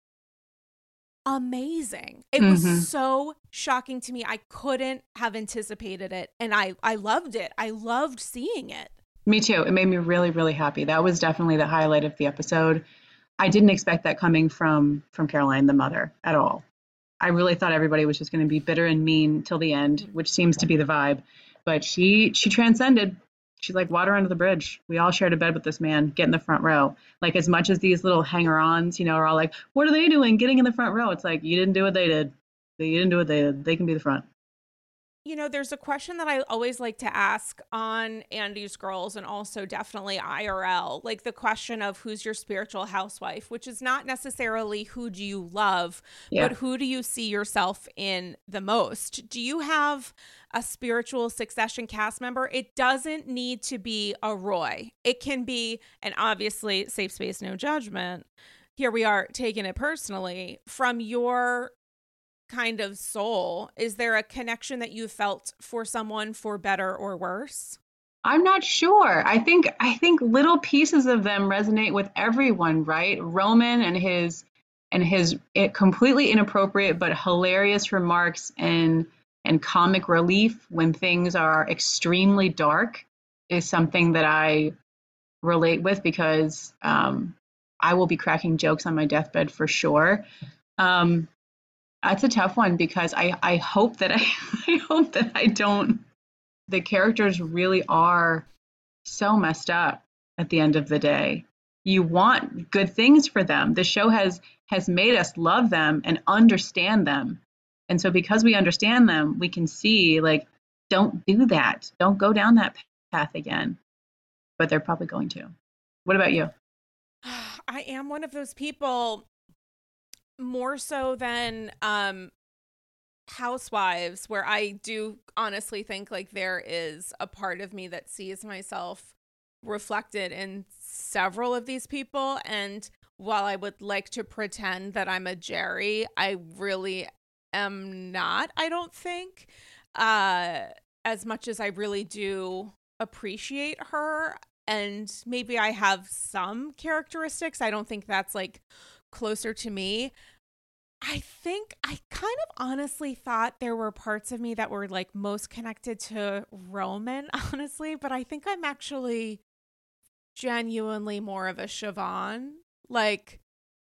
amazing. It mm-hmm. was so shocking to me. I couldn't have anticipated it. And I, I loved it. I loved seeing it. Me too. It made me really, really happy. That was definitely the highlight of the episode. I didn't expect that coming from from Caroline, the mother, at all. I really thought everybody was just going to be bitter and mean till the end, which seems to be the vibe. But she she transcended. She's like water under the bridge. We all shared a bed with this man. Get in the front row. Like, as much as these little hanger-ons, you know, are all like, what are they doing getting in the front row? It's like, you didn't do what they did. You didn't do what they did. They can be the front. You know, there's a question that I always like to ask on Andy's Girls and also definitely I R L, like the question of who's your spiritual housewife, which is not necessarily who do you love, yeah. but who do you see yourself in the most? Do you have a spiritual Succession cast member? It doesn't need to be a Roy. It can be, and obviously safe space, no judgment. Here we are taking it personally from your kind of soul. Is there a connection that you felt for someone for better or worse? I'm not sure. I think I think little pieces of them resonate with everyone, right? Roman and his and his it completely inappropriate but hilarious remarks and and comic relief when things are extremely dark is something that I relate with, because um, I will be cracking jokes on my deathbed for sure. Um, That's a tough one, because I, I hope that I, I hope that I don't. The characters really are so messed up at the end of the day. You want good things for them. The show has has made us love them and understand them. And so because we understand them, we can see, like, don't do that. Don't go down that path again. But they're probably going to. What about you? I am one of those people, more so than um, Housewives, where I do honestly think like there is a part of me that sees myself reflected in several of these people. And while I would like to pretend that I'm a Jerry, I really am not, I don't think, uh, as much as I really do appreciate her. And maybe I have some characteristics. I don't think that's like closer to me. I think I kind of honestly thought there were parts of me that were like most connected to Roman, honestly, but I think I'm actually genuinely more of a Siobhan. Like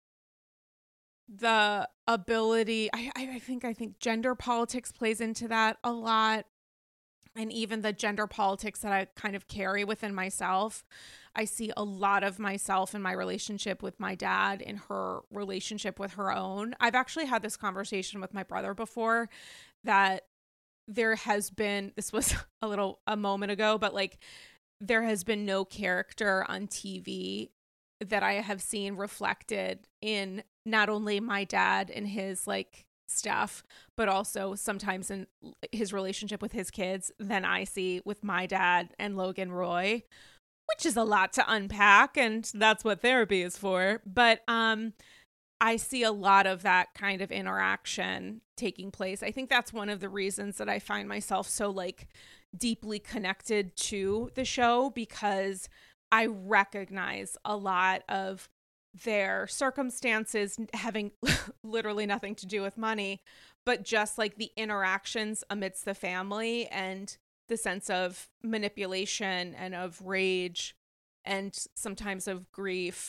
the ability, I, I think I think gender politics plays into that a lot. And even the gender politics that I kind of carry within myself. I see a lot of myself in my relationship with my dad, in her relationship with her own. I've actually had this conversation with my brother before, that there has been, this was a little, a moment ago, but like there has been no character on T V that I have seen reflected in not only my dad and his like stuff, but also sometimes in his relationship with his kids than I see with my dad and Logan Roy, which is a lot to unpack, and that's what therapy is for. But um, I see a lot of that kind of interaction taking place. I think that's one of the reasons that I find myself so like deeply connected to the show, because I recognize a lot of their circumstances having literally nothing to do with money, but just like the interactions amidst the family and the sense of manipulation and of rage and sometimes of grief.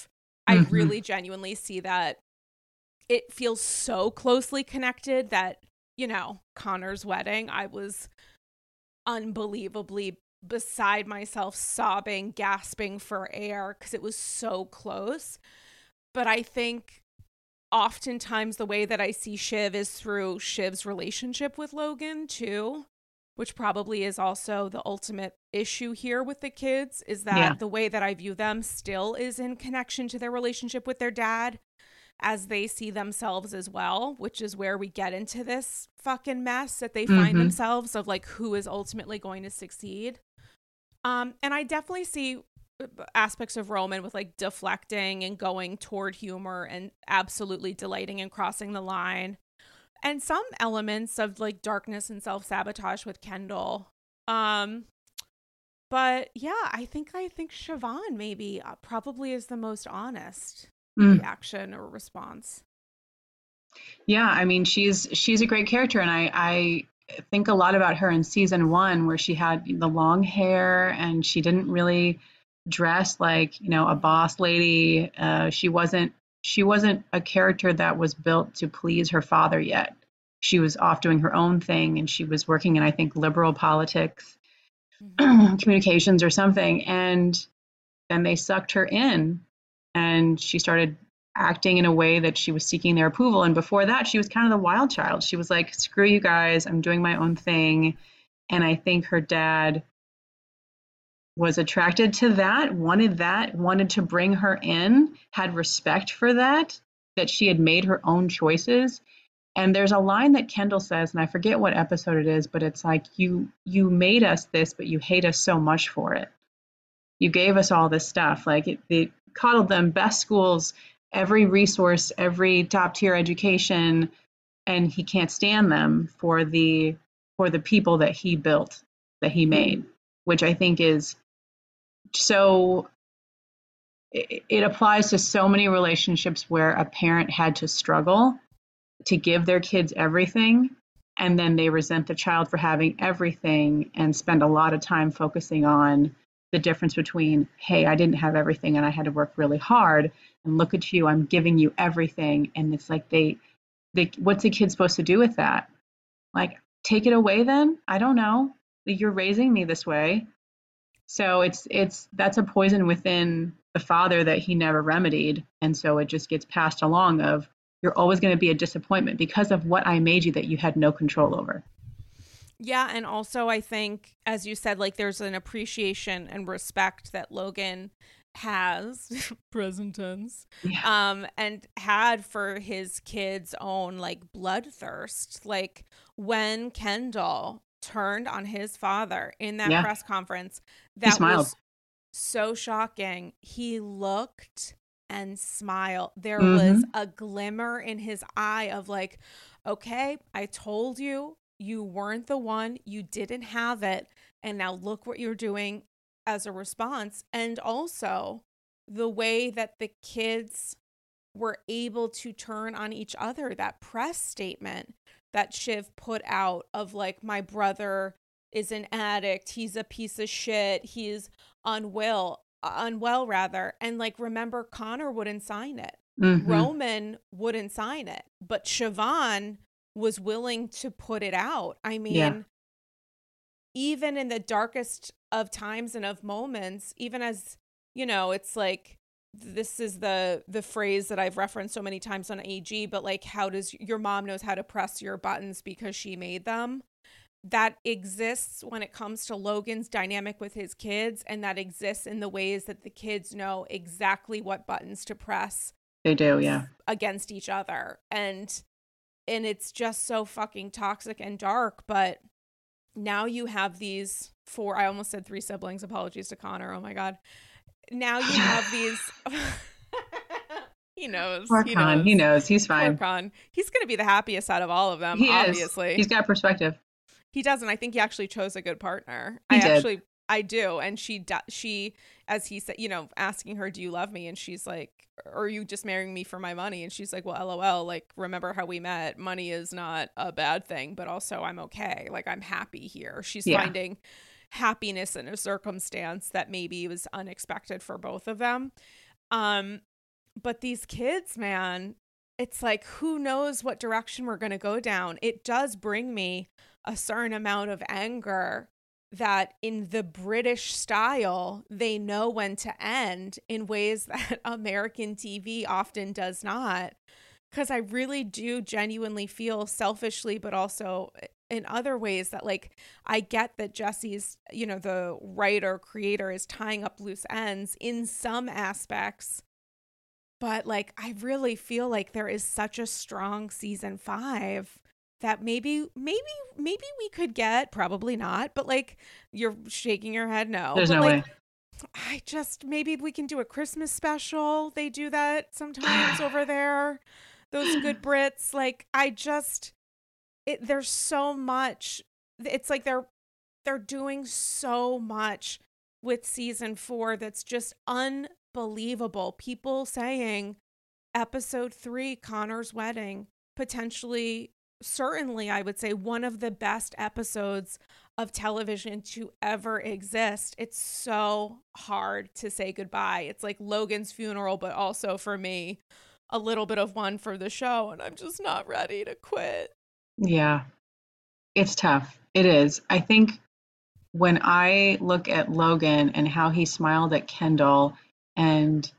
I Mhm. really genuinely see that it feels so closely connected that, you know, Connor's wedding, I was unbelievably beside myself, sobbing, gasping for air because it was so close. But I think oftentimes the way that I see Shiv is through Shiv's relationship with Logan too, which probably is also the ultimate issue here with the kids, is that Yeah. the way that I view them still is in connection to their relationship with their dad as they see themselves as well, which is where we get into this fucking mess that they find Mhm. themselves of like who is ultimately going to succeed. Um, and I definitely see aspects of Roman with like deflecting and going toward humor and absolutely delighting in crossing the line, and some elements of like darkness and self-sabotage with Kendall. Um, but yeah, I think I think Siobhan maybe uh, probably is the most honest Mm. reaction or response. Yeah, I mean, she's she's a great character, and I I think a lot about her in season one, where she had the long hair and she didn't really dress like, you know, a boss lady. Uh, she wasn't she wasn't a character that was built to please her father yet. She was off doing her own thing, and she was working in, I think, liberal politics, Mm-hmm. communications or something, and then they sucked her in, and she started acting in a way that she was seeking their approval. And before that, she was kind of the wild child. She was like, screw you guys, I'm doing my own thing. And I think her dad was attracted to that, wanted that, wanted to bring her in, had respect for that, that she had made her own choices. And there's a line that Kendall says, and I forget what episode it is, but it's like, you you made us this, but you hate us so much for it. You gave us all this stuff. Like it, it coddled them, best schools, every resource, every top tier education, and he can't stand them for the for the people that he built, that he made, which I think is so. It, it applies to so many relationships where a parent had to struggle to give their kids everything, and then they resent the child for having everything and spend a lot of time focusing on the difference between, hey, I didn't have everything and I had to work really hard, and look at you, I'm giving you everything. And it's like, they they what's a kid supposed to do with that? Like, take it away then? I don't know. You're raising me this way. So it's it's that's a poison within the father that he never remedied, and so it just gets passed along of, you're always going to be a disappointment because of what I made you that you had no control over. Yeah, and also I think, as you said, like there's an appreciation and respect that Logan has, present tense, Yeah. um, and had for his kids' own like bloodthirst. Like when Kendall turned on his father in that Yeah. press conference, He that smiled. was so shocking. He looked and smiled. There Mhm. was a glimmer in his eye of like, okay, I told you, you weren't the one, you didn't have it, and now look what you're doing as a response. And also the way that the kids were able to turn on each other, that press statement that Shiv put out of like, my brother is an addict, he's a piece of shit, he's unwell unwell rather, and like, remember, Connor wouldn't sign it. Mhm. Roman wouldn't sign it, but Siobhan was willing to put it out. I mean, Yeah. even in the darkest of times and of moments, even as, you know, it's like, this is the the phrase that I've referenced so many times on A G, but like, how does your mom knows how to press your buttons because she made them? That exists when it comes to Logan's dynamic with his kids, and that exists in the ways that the kids know exactly what buttons to press They do, yeah. against each other. And and it's just so fucking toxic and dark. But now you have these four, I almost said three siblings, apologies to Connor, oh my god. Now you have these he knows. Poor he Con. knows. He knows. He's Poor fine. Con. He's going to be the happiest out of all of them, He obviously. is. He's got perspective. He doesn't. I think he actually chose a good partner. He I did. actually, I do. And she, do, she, as he said, you know, asking her, do you love me? And she's like, or are you just marrying me for my money? And she's like, well, LOL, like, remember how we met? Money is not a bad thing, but also I'm okay. Like, I'm happy here. She's Yeah. finding happiness in a circumstance that maybe was unexpected for both of them. Um, But these kids, man, it's like, who knows what direction we're going to go down. It does bring me a certain amount of anger that in the British style, they know when to end in ways that American T V often does not. Because I really do genuinely feel selfishly, but also in other ways that, like, I get that Jesse's, you know, the writer, creator is tying up loose ends in some aspects. But, like, I really feel like there is such a strong season five that maybe, maybe, maybe we could get, probably not, but, like, you're shaking your head no. There's but no like, way. I just, maybe we can do a Christmas special. They do that sometimes over there. Those good Brits. Like, I just, it, there's so much. It's like they're, they're doing so much with season four that's just unbelievable. People saying episode three, Connor's wedding, potentially, certainly, I would say one of the best episodes of television to ever exist. It's so hard to say goodbye. It's like Logan's funeral, but also for me, a little bit of one for the show. And I'm just not ready to quit. Yeah, it's tough. It is. I think when I look at Logan and how he smiled at Kendall, and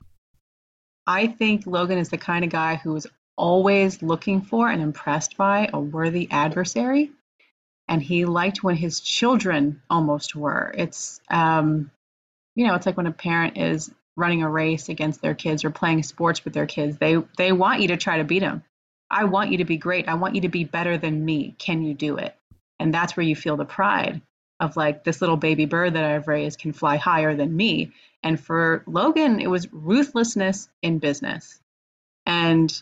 I think Logan is the kind of guy who is always looking for and impressed by a worthy adversary. And he liked when his children almost were. It's, um, you know, it's like when a parent is running a race against their kids or playing sports with their kids. They they want you to try to beat them. I want you to be great. I want you to be better than me. Can you do it? And that's where you feel the pride of, like, this little baby bird that I've raised can fly higher than me. And for Logan, it was ruthlessness in business. And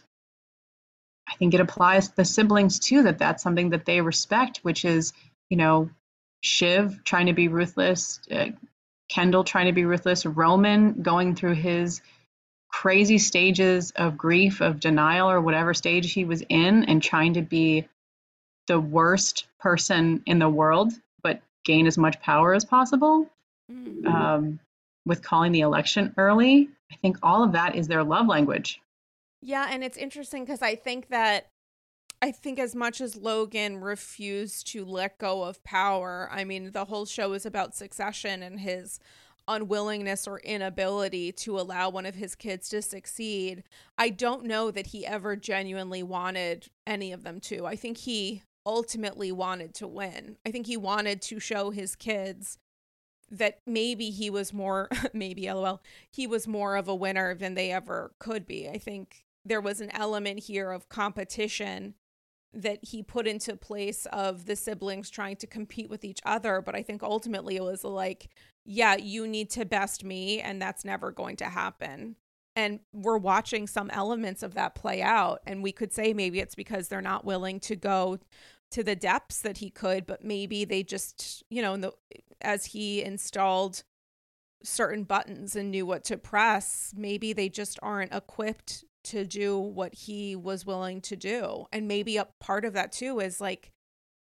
I think it applies to the siblings too, that that's something that they respect, which is, you know, Shiv trying to be ruthless, uh, Kendall trying to be ruthless, Roman going through his crazy stages of grief, of denial, or whatever stage he was in, and trying to be the worst person in the world, but gain as much power as possible. Mm-hmm. Um, with calling the election early, I think all of that is their love language. Yeah, and it's interesting because I think that I think as much as Logan refused to let go of power, I mean, the whole show is about Succession and his unwillingness or inability to allow one of his kids to succeed. I don't know that he ever genuinely wanted any of them to. I think he ultimately wanted to win. I think he wanted to show his kids that maybe he was more, maybe lol, he was more of a winner than they ever could be. I think there was an element here of competition that he put into place of the siblings trying to compete with each other. But I think ultimately it was like, yeah, you need to best me, and that's never going to happen. And we're watching some elements of that play out. And we could say maybe it's because they're not willing to go to the depths that he could, but maybe they just, you know, in the, as he installed certain buttons and knew what to press, maybe they just aren't equipped to do what he was willing to do. And maybe a part of that too is, like,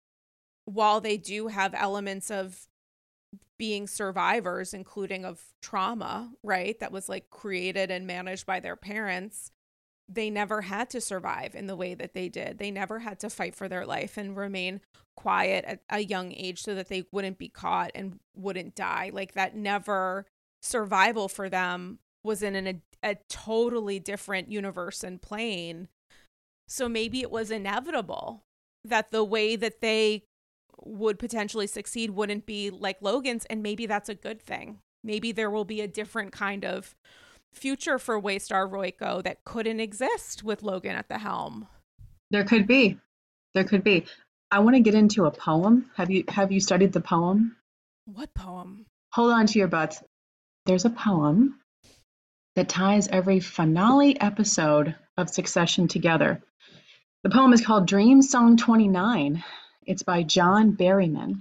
while they do have elements of being survivors, including of trauma, right, that was, like, created and managed by their parents, they never had to survive in the way that they did. They never had to fight for their life and remain quiet at a young age so that they wouldn't be caught and wouldn't die. Like, that never, survival for them was in an, a, a totally different universe and plane. So maybe it was inevitable that the way that they would potentially succeed wouldn't be like Logan's, and maybe that's a good thing. Maybe there will be a different kind of future for Waystar Royco that couldn't exist with Logan at the helm. There could be. There could be. I want to get into a poem. Have you have you studied the poem? What poem? Hold on to your butts. There's a poem that ties every finale episode of Succession together. The poem is called Dream Song twenty-nine. It's by John Berryman.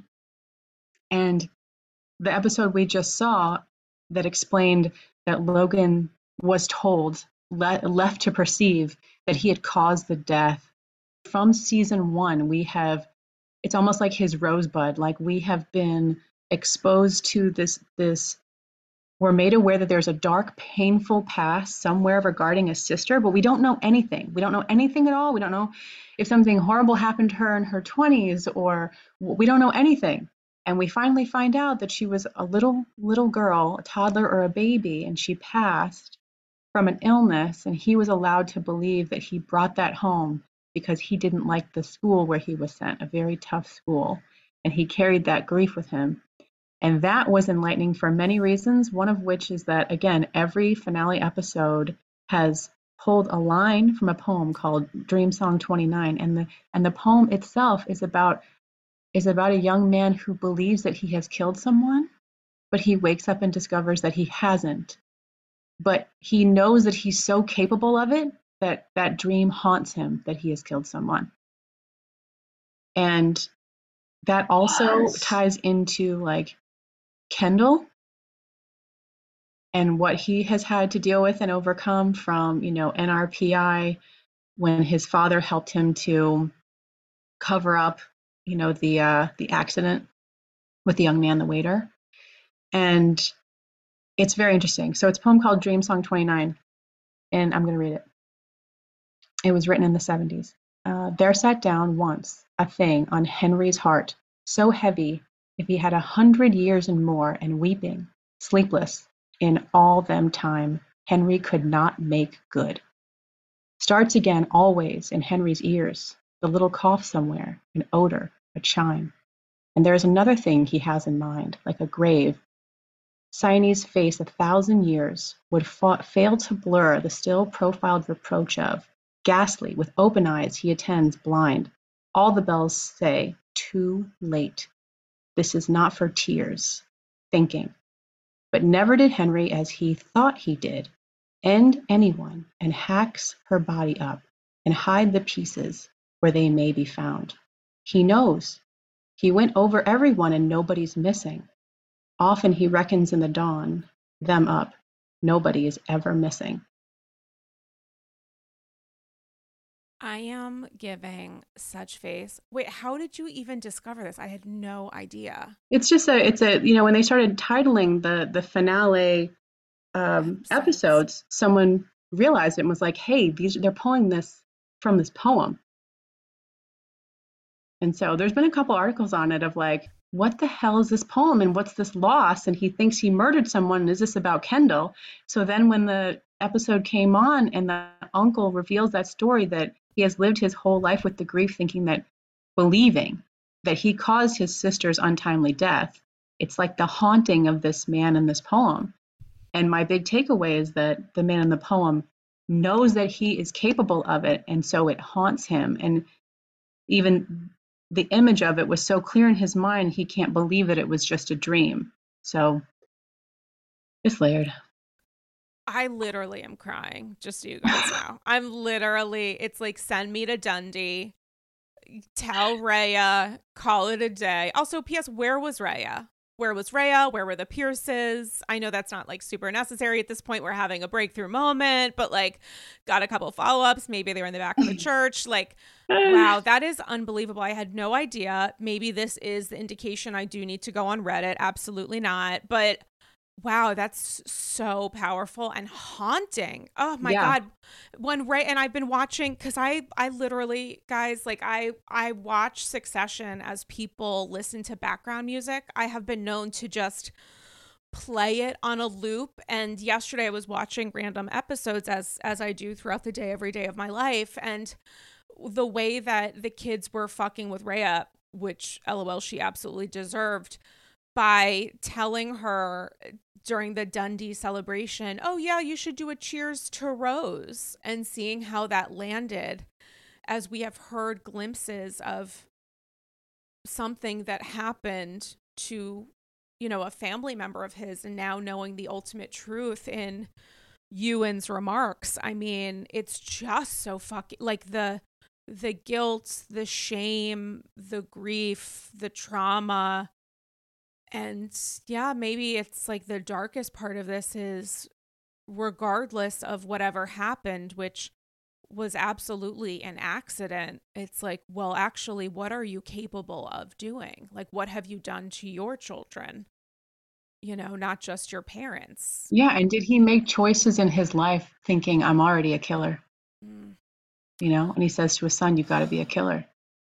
And the episode we just saw that explained that Logan was told, le- left to perceive that he had caused the death. From season one, we have, it's almost like his rosebud, like we have been exposed to this, this We're made aware that there's a dark, painful past somewhere regarding a sister, but we don't know anything. We don't know anything at all. We don't know if something horrible happened to her in her twenties, or we don't know anything. And we finally find out that she was a little, little girl, a toddler or a baby, and she passed from an illness, and he was allowed to believe that he brought that home because he didn't like the school where he was sent, a very tough school. And he carried that grief with him. And that was enlightening for many reasons, one of which is that, again, every finale episode has pulled a line from a poem called Dream Song twenty-nine. And the and the poem itself is about is about a young man who believes that he has killed someone, but he wakes up and discovers that he hasn't. But he knows that he's so capable of it that that dream haunts him that he has killed someone. And that also Yes. ties into like Kendall and what he has had to deal with and overcome from, you know, N R P I, when his father helped him to cover up, you know, the uh, the accident with the young man, the waiter. And it's very interesting. So it's a poem called Dream Song twenty-nine, and I'm going to read it. It was written in the seventies. Uh, there sat down once a thing on Henry's heart, so heavy if he had a hundred years and more, and weeping, sleepless, in all them time, Henry could not make good. Starts again always in Henry's ears, the little cough somewhere, an odor, a chime. And there is another thing he has in mind, like a grave. Sine's face a thousand years would fa- fail to blur the still profiled reproach of, ghastly, with open eyes he attends blind. All the bells say, too late. This is not for tears, thinking. But never did Henry, as he thought he did, end anyone and hacks her body up and hide the pieces where they may be found. He knows. He went over everyone and nobody's missing. Often he reckons in the dawn, them up. Nobody is ever missing. I am giving such face. Wait, how did you even discover this? I had no idea. It's just a, it's a, you know, when they started titling the the finale um, Episodes. episodes, someone realized it and was like, hey, these they're pulling this from this poem. And so there's been a couple articles on it of like, what the hell is this poem and what's this loss? And he thinks he murdered someone. And is this about Kendall? So then when the episode came on and the uncle reveals that story, that he has lived his whole life with the grief, thinking that, believing that he caused his sister's untimely death, it's like the haunting of this man in this poem. And my big takeaway is that the man in the poem knows that he is capable of it, and so it haunts him. And even the image of it was so clear in his mind, he can't believe that it was just a dream. So it's layered. I literally am crying, just so you guys know. I'm literally, it's like, send me to Dundee, tell Rhea, call it a day. Also, P S, where was Rhea? Where was Rhea? Where were the Pierces? I know that's not like super necessary at this point. We're having a breakthrough moment, but like got a couple follow-ups. Maybe they were in the back of the church. Like, wow, that is unbelievable. I had no idea. Maybe this is the indication I do need to go on Reddit. Absolutely not. But wow, that's so powerful and haunting. Oh my Yeah. God. When Ray, and I've been watching, because I I literally, guys, like I I watch Succession as people listen to background music. I have been known to just play it on a loop. And yesterday I was watching random episodes as as I do throughout the day, every day of my life. And the way that the kids were fucking with Rhea, which LOL, she absolutely deserved, by telling her during the Dundee celebration, oh yeah, you should do a cheers to Rose, and seeing how that landed, as we have heard glimpses of something that happened to, you know, a family member of his, and now knowing the ultimate truth in Ewan's remarks. I mean, it's just so fucking, like, the the guilt, the shame, the grief, the trauma. And yeah, maybe it's like the darkest part of this is, regardless of whatever happened, which was absolutely an accident, it's like, well, actually, what are you capable of doing? Like, what have you done to your children? you know, not just your parents. Yeah. And did he make choices in his life thinking, I'm already a killer? Mm. You know, and he says to his son, you've got to be a killer.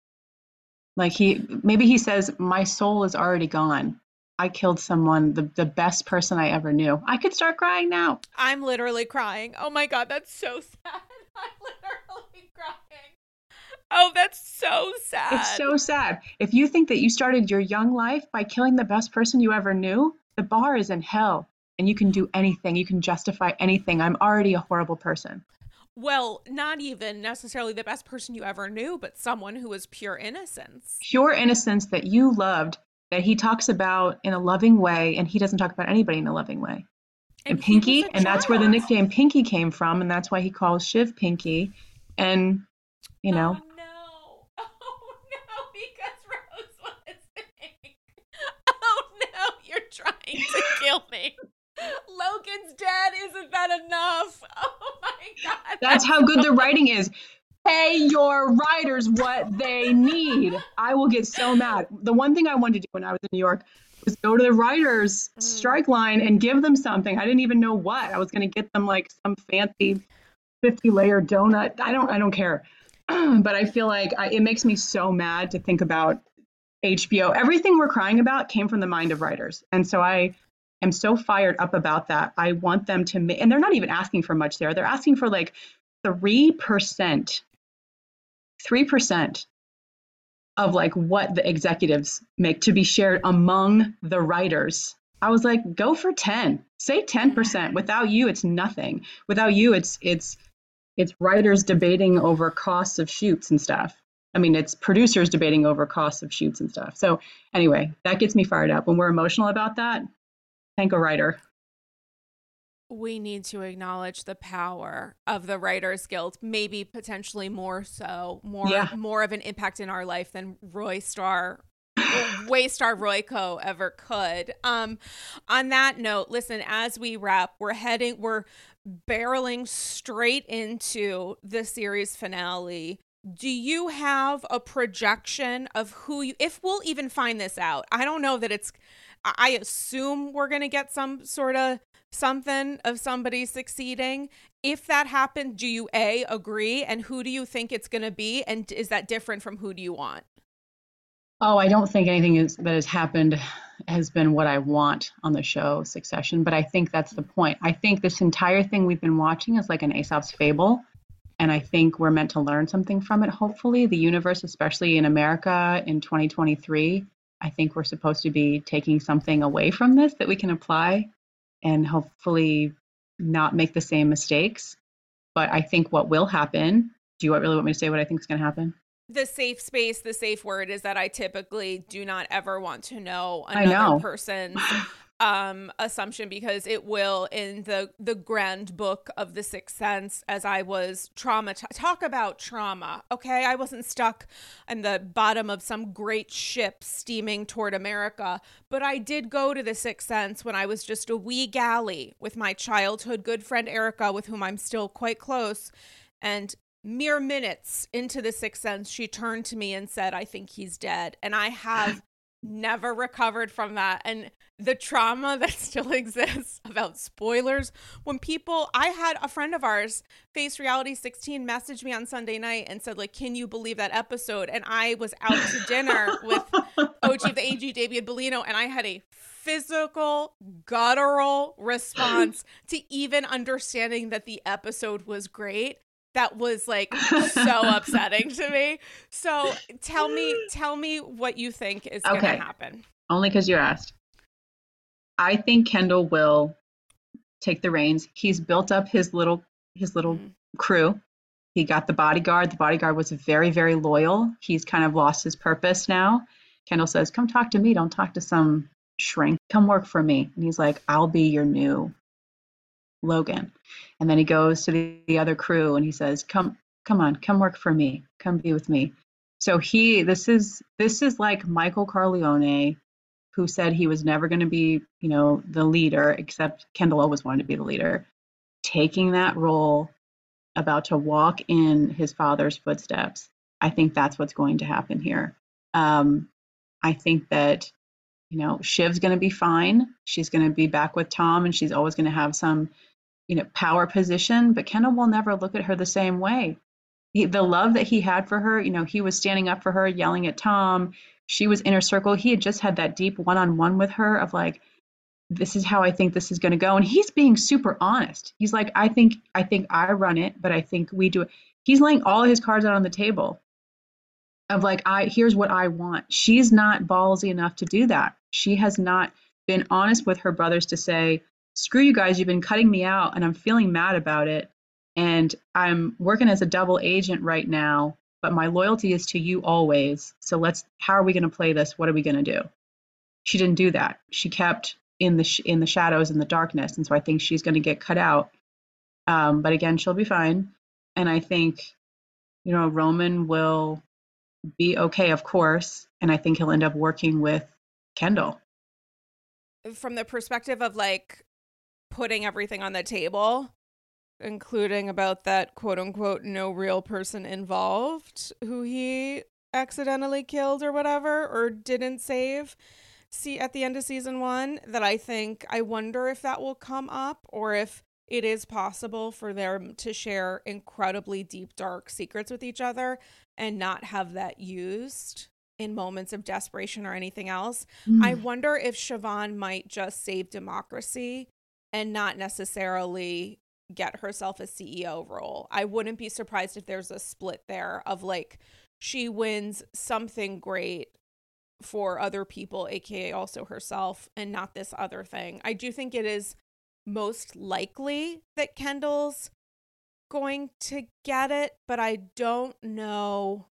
Like he, maybe he says, my soul is already gone. I killed someone, the, the best person I ever knew. I could start crying now. I'm literally crying. Oh my God, that's so sad. I'm literally crying. Oh, that's so sad. It's so sad. If you think that you started your young life by killing the best person you ever knew, the bar is in hell and you can do anything. You can justify anything. I'm already a horrible person. Well, not even necessarily the best person you ever knew, but someone who was pure innocence. Pure innocence that you loved, that he talks about in a loving way, and he doesn't talk about anybody in a loving way. And, and Pinky, and that's where the nickname Pinky came from, and that's why he calls Shiv Pinky. And, you know. Oh, no. Oh, no, because Rose was listening. Oh, no, you're trying to kill me. Logan's dead. Isn't that enough? Oh, my God. That's, that's how good the writing is. Pay your writers what they need. I will get so mad. The one thing I wanted to do when I was in New York was go to the writers' mm. strike line and give them something. I didn't even know what. I was going to get them like some fancy fifty layer donut. I don't I don't care. But I feel like I, it makes me so mad to think about H B O. Everything we're crying about came from the mind of writers. And so I am so fired up about that. I want them to make, and they're not even asking for much there. They're asking for like three percent. three percent of like what the executives make to be shared among the writers. I was like, go for ten, say ten percent. Without you, it's nothing. Without you, it's, it's, it's writers debating over costs of shoots and stuff. I mean, it's producers debating over costs of shoots and stuff. So anyway, that gets me fired up. When we're emotional about that, thank a writer. We need to acknowledge the power of the Writers Guild, maybe potentially more so, more yeah. more of an impact in our life than Roy Star, Waystar Royco ever could. Um, on that note, listen, as we wrap, we're heading, we're barreling straight into the series finale. Do you have a projection of who you, if we'll even find this out? I don't know that it's, I assume we're going to get some sort of something of somebody succeeding. If that happened, do you A, agree? And who do you think it's going to be? And is that different from who do you want? Oh, I don't think anything is, that has happened has been what I want on the show Succession, but I think that's the point. I think this entire thing we've been watching is like an Aesop's fable. And I think we're meant to learn something from it. Hopefully the universe, especially in America in twenty twenty-three, I think we're supposed to be taking something away from this that we can apply and hopefully not make the same mistakes. But I think what will happen, do you really want me to say what I think is going to happen? The safe space, the safe word is that I typically do not ever want to know I know. another person's um, assumption, because it will, in the, the grand book of The Sixth Sense, as I was traumatized, talk about trauma, okay? I wasn't stuck in the bottom of some great ship steaming toward America, but I did go to The Sixth Sense when I was just a wee galley with my childhood good friend Erica, with whom I'm still quite close, and mere minutes into The Sixth Sense, she turned to me and said, I think he's dead. And I have never recovered from that. And the trauma that still exists about spoilers, when people, I had a friend of ours, Face Reality sixteen, message me on Sunday night and said, like, can you believe that episode? And I was out to dinner with O G of the A G, David Bellino, and I had a physical, guttural response to even understanding that the episode was great. That was like so upsetting to me. So tell me, tell me what you think is okay. going to happen. Only because you asked. I think Kendall will take the reins. He's built up his little, his little mm. crew. He got the bodyguard. The bodyguard was very, very loyal. He's kind of lost his purpose now. Kendall says, come talk to me. Don't talk to some shrink. Come work for me. And he's like, I'll be your new Logan. And then he goes to the, the other crew and he says, come, come on, come work for me. Come be with me. So he, this is, this is like Michael Corleone, who said he was never going to be, you know, the leader, except Kendall always wanted to be the leader, taking that role, about to walk in his father's footsteps. I think that's what's going to happen here. Um, I think that you know, Shiv's going to be fine. She's going to be back with Tom, and she's always going to have some, you know, power position. But Kendall will never look at her the same way. He, the love that he had for her, you know, he was standing up for her, yelling at Tom. She was inner circle. He had just had that deep one-on-one with her of like, this is how I think this is going to go. And he's being super honest. He's like, I think, I think I run it, but I think we do it. He's laying all of his cards out on the table of like, I, here's what I want. She's not ballsy enough to do that. She has not been honest with her brothers to say, screw you guys, you've been cutting me out and I'm feeling mad about it. And I'm working as a double agent right now, but my loyalty is to you always. So let's, how are we going to play this? What are we going to do? She didn't do that. She kept in the sh- in the shadows, in the darkness. And so I think she's going to get cut out. Um, but again, she'll be fine. And I think, you know, Roman will be okay, of course. And I think he'll end up working with Kendall. From the perspective of like putting everything on the table, including about that quote unquote no real person involved who he accidentally killed or whatever, or didn't save see at the end of season one, that I think, I wonder if that will come up, or if it is possible for them to share incredibly deep, dark secrets with each other and not have that used in moments of desperation or anything else. Mm. I wonder if Siobhan might just save democracy and not necessarily get herself a C E O role. I wouldn't be surprised if there's a split there of like, she wins something great for other people, aka also herself, and not this other thing. I do think it is most likely that Kendall's going to get it, but I don't know,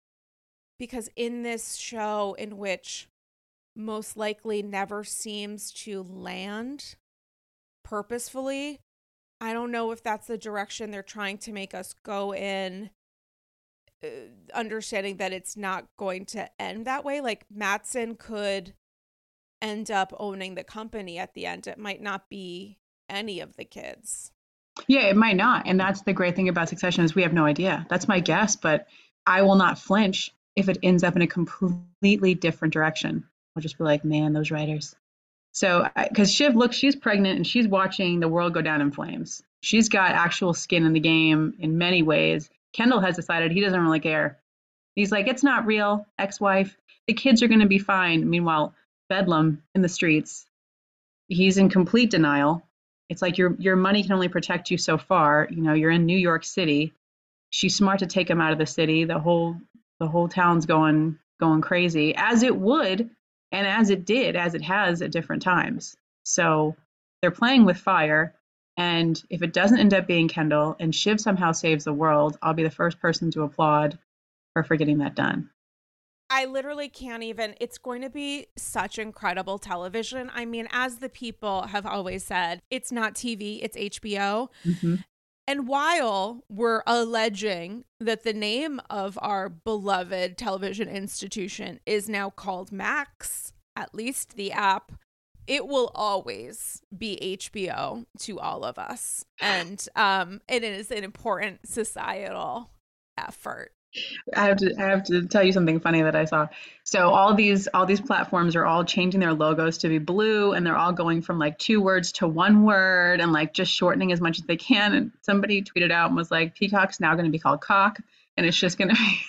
because in this show, in which most likely never seems to land purposefully, I don't know if that's the direction they're trying to make us go in, uh, understanding that it's not going to end that way. Like Matsson could end up owning the company at the end. It might not be any of the kids. Yeah, it might not. And that's the great thing about Succession, is we have no idea. That's my guess, but I will not flinch if it ends up in a completely different direction. I'll just be like, man, those writers. So, because Shiv, look, she's pregnant and she's watching the world go down in flames. She's got actual skin in the game in many ways. Kendall has decided he doesn't really care. He's like, it's not real, ex-wife. The kids are going to be fine. Meanwhile, Bedlam in the streets, he's in complete denial. It's like your your money can only protect you so far. You know, you're in New York City. She's smart to take him out of the city. The whole the whole town's going going crazy, as it would, and as it did, as it has at different times. So they're playing with fire. And if it doesn't end up being Kendall and Shiv somehow saves the world, I'll be the first person to applaud her for getting that done. I literally can't even, it's going to be such incredible television. I mean, as the people have always said, it's not T V, it's H B O. Mm-hmm. And while we're alleging that the name of our beloved television institution is now called Max, at least the app, it will always be H B O to all of us. And um, it is an important societal effort. I have to I have to tell you something funny that I saw. So all these all these platforms are all changing their logos to be blue, and they're all going from like two words to one word and like just shortening as much as they can. And somebody tweeted out and was like, Peacock's now going to be called Cock, and it's just going to be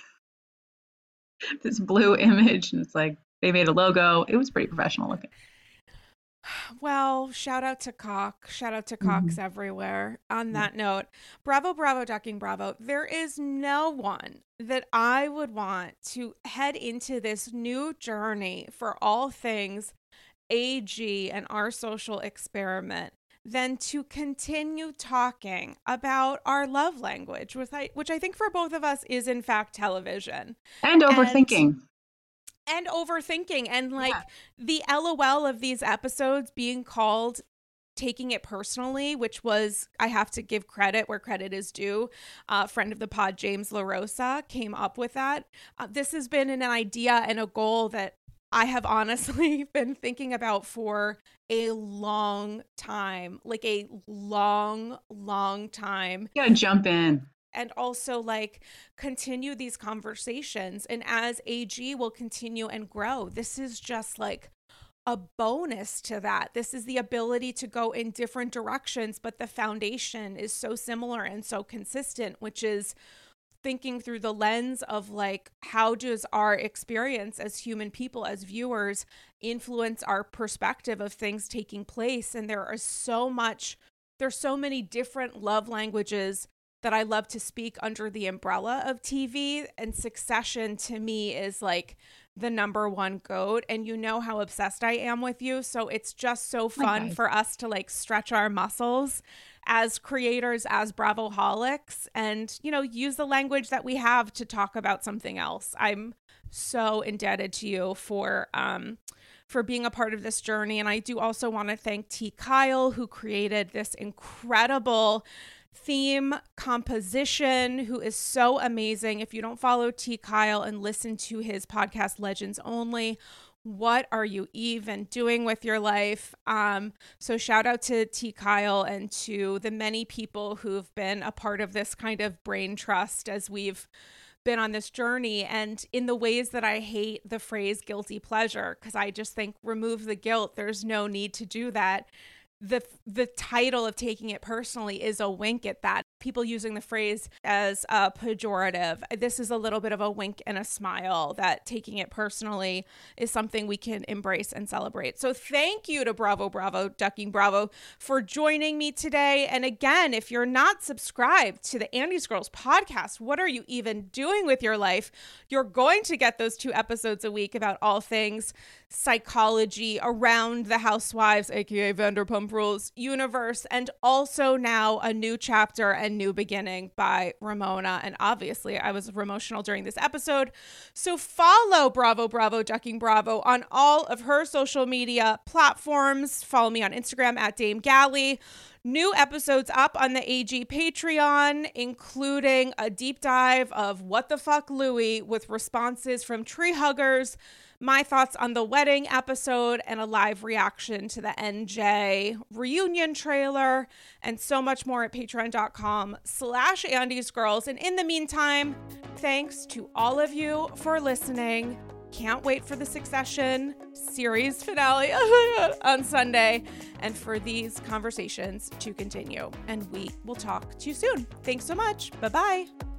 this blue image. And it's like they made a logo. It was pretty professional looking. Well, shout out to Cock. Shout out to Cocks mm-hmm. everywhere. On that note, bravo, bravo, ducking bravo. There is no one that I would want to head into this new journey for all things A G and our social experiment than to continue talking about our love language, which I, which I think for both of us is in fact television. And overthinking. And- And overthinking, and like yeah. the LOL of these episodes being called taking it personally, which was, I have to give credit where credit is due. A uh, friend of the pod, James LaRosa, came up with that. Uh, this has been an idea and a goal that I have honestly been thinking about for a long time, like a long, long time. You gotta jump in. And also like continue these conversations. And as A G will continue and grow, this is just like a bonus to that. This is the ability to go in different directions, but the foundation is so similar and so consistent, which is thinking through the lens of like, how does our experience as human people, as viewers, influence our perspective of things taking place? And there are so much, there's so many different love languages that I love to speak under the umbrella of T V, and Succession to me is like the number one goat, and you know how obsessed I am with you. So it's just so fun Okay. for us to like stretch our muscles as creators, as Bravoholics, and, you know, use the language that we have to talk about something else. I'm so indebted to you for, um, for being a part of this journey. And I do also want to thank T. Kyle, who created this incredible theme composition, who is so amazing. If you don't follow T. Kyle and listen to his podcast, Legends Only, what are you even doing with your life? Um, so shout out to T. Kyle and to the many people who've been a part of this kind of brain trust as we've been on this journey. And in the ways that I hate the phrase guilty pleasure, because I just think remove the guilt. There's no need to do that. The the title of taking it personally is a wink at that. People using the phrase as a pejorative. This is a little bit of a wink and a smile that taking it personally is something we can embrace and celebrate. So thank you to Bravo, Bravo, Ducking Bravo for joining me today. And again, if you're not subscribed to the Andy's Girls podcast, what are you even doing with your life? You're going to get those two episodes a week about all things psychology around the Housewives, aka Vanderpump Rules universe, and also now a new chapter and new beginning by Ramona. And obviously I was emotional during this episode. So follow Bravo, Bravo, Ducking Bravo on all of her social media platforms. Follow me on Instagram at Dame Galley. New episodes up on the A G Patreon, including a deep dive of What the Fuck Louie with responses from tree huggers, my thoughts on the wedding episode, and a live reaction to the N J reunion trailer, and so much more at patreon.com slash Andy's Girls. And in the meantime, thanks to all of you for listening. Can't wait for the Succession series finale on Sunday and for these conversations to continue. And we will talk to you soon. Thanks so much. Bye-bye.